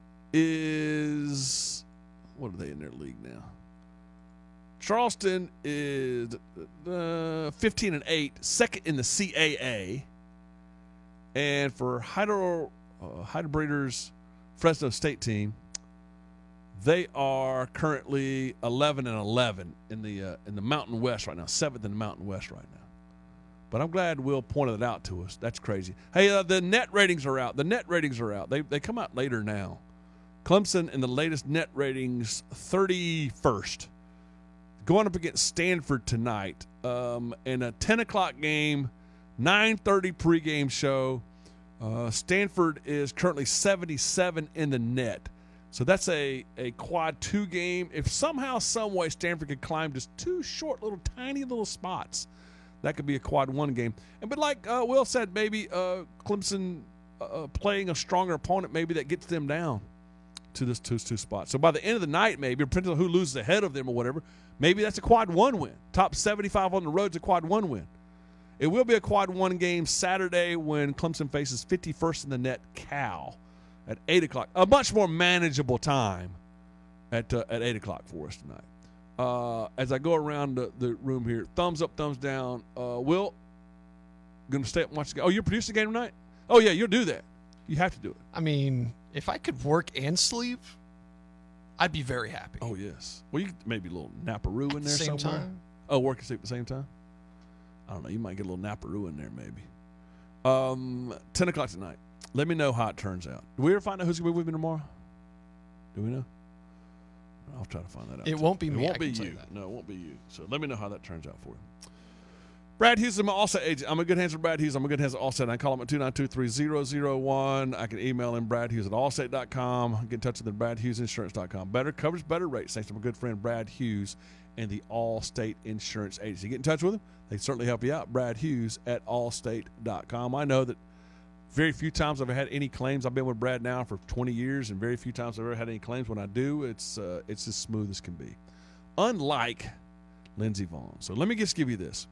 Speaker 1: is, what are they in their league now? Charleston is uh, fifteen and eight, second in the C A A. And for Heidel, uh, Heidelbreder's Fresno State team, they are currently eleven and eleven in the uh, in the Mountain West right now, seventh in the Mountain West right now. But I'm glad Will pointed it out to us. That's crazy. Hey, uh, the net ratings are out. The net ratings are out. They they come out later now. Clemson in the latest net ratings, thirty-first. Going up against Stanford tonight um, in a ten o'clock game, nine thirty pregame show. Uh, Stanford is currently seventy-seven in the net. So that's a, a quad two game. If somehow, some way, Stanford could climb just two short, little, tiny little spots, that could be a quad one game. And but like uh, Will said, maybe uh, Clemson uh, playing a stronger opponent, maybe that gets them down to this two two spot. So by the end of the night, maybe, depending on who loses ahead of them or whatever, maybe that's a quad one win. Top seventy-five on the road's a quad one win. It will be a quad one game Saturday when Clemson faces fifty-first in the net Cal at eight o'clock. A much more manageable time at uh, at eight o'clock for us tonight. Uh, as I go around the, the room here, thumbs up, thumbs down. Uh, Will, going to stay up and watch the game. Oh, you're producing the game tonight? Oh, yeah, you'll do that. You have to do it.
Speaker 19: I mean, if I could work and sleep, I'd be very happy.
Speaker 1: Oh, yes. Well, you could maybe a little naparoo in there
Speaker 19: same
Speaker 1: somewhere.
Speaker 19: time.
Speaker 1: Oh, work and sleep at the same time? I don't know. You might get a little naparoo in there maybe. Um, ten o'clock tonight. Let me know how it turns out. Do we ever find out who's going to be with me tomorrow? Do we know? I'll try to find that out.
Speaker 19: It won't be
Speaker 1: it
Speaker 19: me.
Speaker 1: It won't
Speaker 19: I
Speaker 1: be
Speaker 19: can tell
Speaker 1: you.
Speaker 19: you that.
Speaker 1: No, it won't be you. So let me know how that turns out for you. Brad Hughes is my Allstate agent. I'm a good hands with Brad Hughes. I'm a good hands at Allstate. I call him at two nine two, three zero zero one. I can email him, Brad Hughes at allstate dot com. Get in touch with him, brad hughes insurance dot com. Better coverage, better rates. Thanks to my good friend Brad Hughes and the Allstate Insurance Agency. Get in touch with him. They certainly help you out. Brad Hughes at allstate dot com. I know that Very few times I've had any claims. I've been with Brad now for twenty years, and very few times I've ever had any claims. When I do, it's uh, it's as smooth as can be. Unlike Lindsey Vonn. So let me just give you this.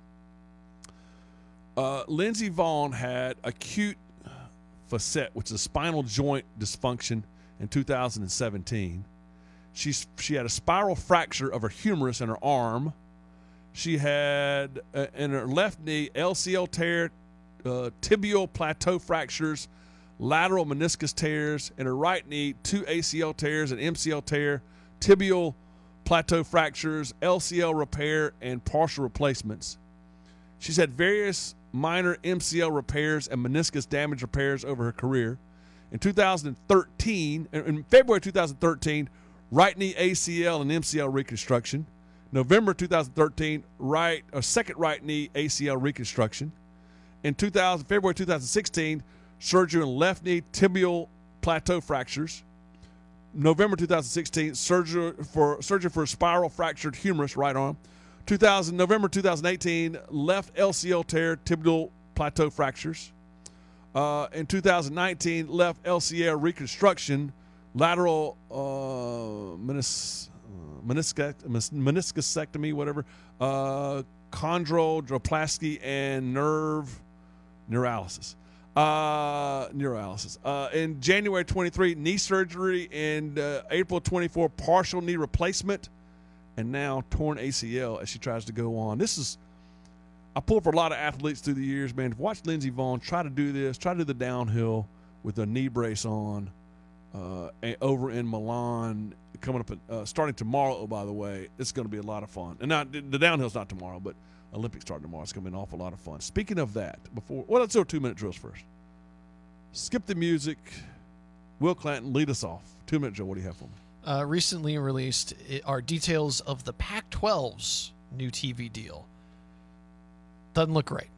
Speaker 1: Uh, Lindsey Vonn had acute facet, which is a spinal joint dysfunction, in two thousand seventeen. She's she had a spiral fracture of her humerus in her arm. She had uh, in her left knee L C L tear, uh, tibial plateau fractures, lateral meniscus tears. In her right knee, two A C L tears, an M C L tear, tibial plateau fractures, L C L repair, and partial replacements. She's had various minor M C L repairs and meniscus damage repairs over her career. In two thousand thirteen, in February two thousand thirteen, right knee A C L and M C L reconstruction. November two thousand thirteen, right or second right knee A C L reconstruction. In two thousand, February two thousand sixteen, surgery on left knee tibial plateau fractures. November two thousand sixteen, surgery for surgery for a spiral fractured humerus right arm. two thousand, November two thousand eighteen, left L C L tear, tibial plateau fractures. Uh, in two thousand nineteen, left L C L reconstruction, lateral uh, menis, uh, meniscus, meniscusectomy, whatever, uh, chondrodroplasty, and nerve neurolysis. Uh, neurolysis. Uh, in January twenty-three, knee surgery. In uh, April twenty-four, partial knee replacement. And now torn A C L as she tries to go on. This is, I pulled for a lot of athletes through the years, man. Watch Lindsey Vonn try to do this, try to do the downhill with a knee brace on uh, and over in Milan, coming up, uh, starting tomorrow, by the way. It's going to be a lot of fun. And now, the downhill's not tomorrow, but Olympics starting tomorrow. It's going to be an awful lot of fun. Speaking of that, before, well, let's do two-minute drills first. Skip the music. Will Clanton, lead us off. Two-minute drill, what do you have for me?
Speaker 19: Uh, recently released are details of the Pac twelve's new T V deal. Doesn't look great.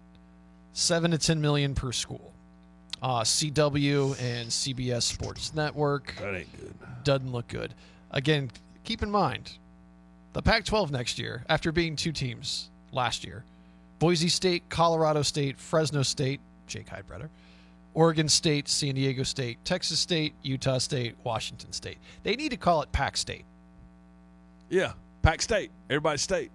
Speaker 19: Seven to ten million per school. Uh, C W and C B S Sports Network.
Speaker 1: That ain't good.
Speaker 19: Doesn't look good. Again, keep in mind, the Pac twelve next year, after being two teams last year, Boise State, Colorado State, Fresno State, Jake Heidbreder, Oregon State, San Diego State, Texas State, Utah State, Washington State. They need to call it Pac State.
Speaker 1: Yeah, Pac State. Everybody's state.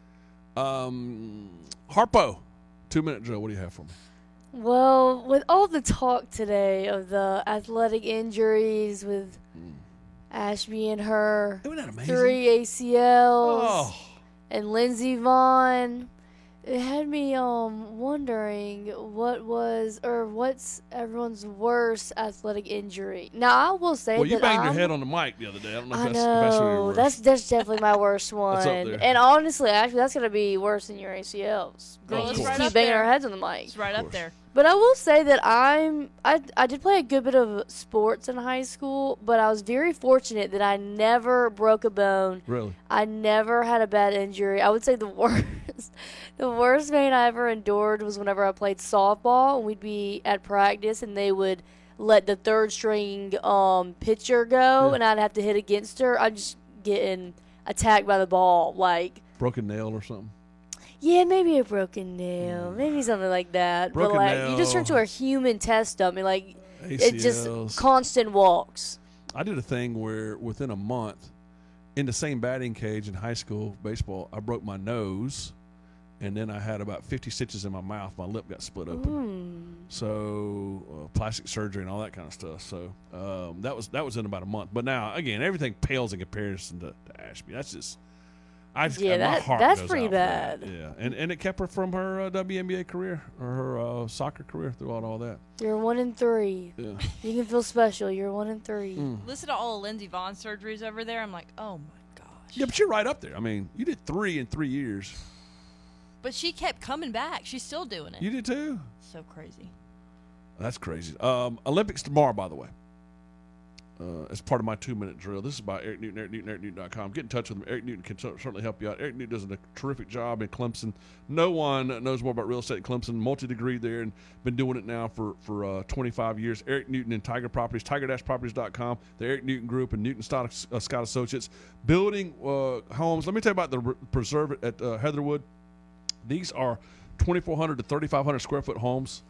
Speaker 1: Um, Harpo, two-minute drill. What do you have for me?
Speaker 20: Well, with all the talk today of the athletic injuries with mm. Ashby and her three A C Ls
Speaker 1: oh.
Speaker 20: and Lindsey Vonn, it had me um wondering what was or what's everyone's worst athletic injury. Now I will say
Speaker 1: well,
Speaker 20: that
Speaker 1: you banged
Speaker 20: I'm,
Speaker 1: your head on the mic the other day. I don't know if
Speaker 20: I
Speaker 1: that's,
Speaker 20: know,
Speaker 1: if that's really your worst.
Speaker 20: that's that's definitely my worst one.
Speaker 1: That's up there.
Speaker 20: And honestly, actually, that's gonna be worse than your A C Ls.
Speaker 18: Girl,
Speaker 20: We
Speaker 18: it's
Speaker 20: just
Speaker 18: right
Speaker 20: keep
Speaker 18: up
Speaker 20: banging
Speaker 18: there.
Speaker 20: our heads on the mic.
Speaker 18: It's right up there.
Speaker 20: But I will say that I'm I I did play a good bit of sports in high school, but I was very fortunate that I never broke a bone.
Speaker 1: Really?
Speaker 20: I never had a bad injury. I would say the worst the worst pain I ever endured was whenever I played softball and we'd be at practice and they would let the third string um pitcher go
Speaker 1: Yeah.
Speaker 20: and I'd have to hit against her. I'm just getting attacked by the ball like
Speaker 1: Broken nail or something?
Speaker 20: yeah, maybe a broken nail, maybe something like that.
Speaker 1: Broken
Speaker 20: but like, you just turn
Speaker 1: nail.
Speaker 20: to a human test dummy, like
Speaker 1: A
Speaker 20: it's
Speaker 1: C Ls.
Speaker 20: just constant walks.
Speaker 1: I did a thing where within a month, in the same batting cage in high school baseball, I broke my nose, and then I had about fifty stitches in my mouth. My lip got split open.
Speaker 20: Mm.
Speaker 1: So uh, plastic surgery and all that kind of stuff. So um, that was that was in about a month. But now again, everything pales in comparison to, to Ashby. That's just. I just,
Speaker 20: Yeah,
Speaker 1: my
Speaker 20: that-
Speaker 1: heart
Speaker 20: that's
Speaker 1: goes
Speaker 20: pretty
Speaker 1: out for that.
Speaker 20: bad.
Speaker 1: Yeah, and and it kept her from her uh, W N B A career or her uh, soccer career throughout all that.
Speaker 20: You're one in three.
Speaker 1: Yeah.
Speaker 20: You can feel special. You're one in three.
Speaker 1: Mm.
Speaker 18: Listen to all of Lindsey Vonn surgeries over there. I'm like, oh my god.
Speaker 1: Yeah, but you're right up there. I mean, you did three in three years.
Speaker 18: But she kept coming back. She's still doing it.
Speaker 1: You did too.
Speaker 18: So crazy.
Speaker 1: That's crazy. Um, Olympics tomorrow, by the way. Uh, as part of my two-minute drill. This is by Eric Newton, Eric Newton, Eric Newton dot com. Get in touch with him. Eric Newton can cer- certainly help you out. Eric Newton does a terrific job in Clemson. No one knows more about real estate in Clemson. Multi-degree there and been doing it now for, for uh, twenty-five years. Eric Newton and Tiger Properties, tiger dash properties dot com. The Eric Newton Group and Newton Scott, uh, Scott Associates. Building uh, homes. Let me tell you about the re- Preserve at uh, Heatherwood. These are twenty-four hundred to thirty-five hundred square foot homes.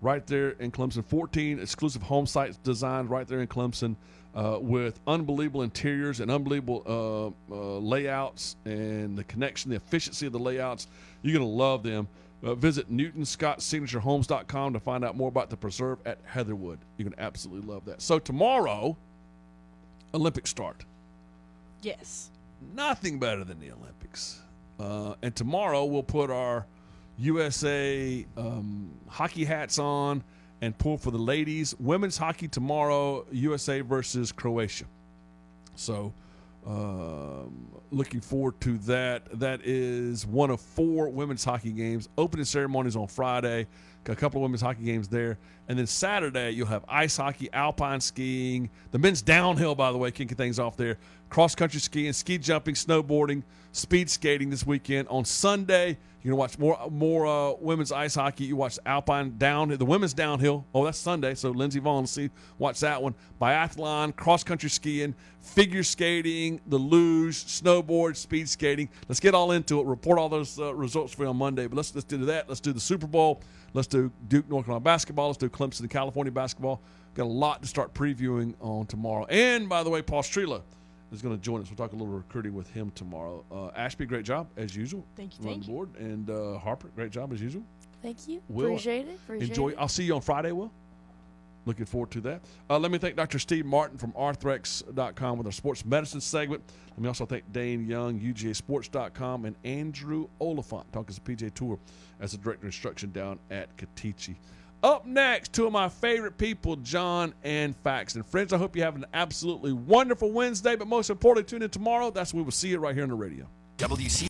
Speaker 1: right there in Clemson. fourteen exclusive home sites designed right there in Clemson uh, with unbelievable interiors and unbelievable uh, uh, layouts and the connection, the efficiency of the layouts. You're going to love them. Uh, visit Newton Scott Signature Homes dot com to find out more about the preserve at Heatherwood. You're going to absolutely love that. So tomorrow, Olympic start.
Speaker 18: Yes.
Speaker 1: Nothing better than the Olympics. Uh, and tomorrow we'll put our U S A um, hockey hats on and pull for the ladies. Women's hockey tomorrow, U S A versus Croatia. So um, looking forward to that. That is one of four women's hockey games. Opening ceremonies on Friday. Got a couple of women's hockey games there. And then Saturday, you'll have ice hockey, alpine skiing, the men's downhill, by the way, kicking things off there, cross-country skiing, ski jumping, snowboarding, speed skating this weekend. On Sunday, you're going to watch more more uh, women's ice hockey. You watch the alpine downhill, the women's downhill. Oh, that's Sunday, so Lindsey Vaughn, see, watch that one. Biathlon, cross-country skiing, figure skating, the luge, snowboard, speed skating. Let's get all into it. Report all those uh, results for you on Monday. But let's, let's do that. Let's do the Super Bowl. Let's do Duke, North Carolina basketball. Let's do Clemson, California basketball. Got a lot to start previewing on tomorrow. And, by the way, Paul Strela is going to join us. We'll talk a little recruiting with him tomorrow. Uh, Ashby, great job, as usual.
Speaker 18: Thank you,
Speaker 1: Run
Speaker 18: thank
Speaker 1: the board. And uh, Harper, great job, as usual.
Speaker 20: Thank you.
Speaker 1: Will,
Speaker 20: Appreciate it. Appreciate
Speaker 1: enjoy.
Speaker 20: it.
Speaker 1: I'll see you on Friday, Will. Looking forward to that. Uh, let me thank Doctor Steve Martin from Arthrex dot com with our sports medicine segment. Let me also thank Dane Young, U G A Sports dot com, and Andrew Oliphant, talking to P J Tour as the director of instruction down at Katichi. Up next, two of my favorite people, John and Faxon. Friends, I hope you have an absolutely wonderful Wednesday, but most importantly, tune in tomorrow. That's when we will see you right here on the radio.
Speaker 9: W C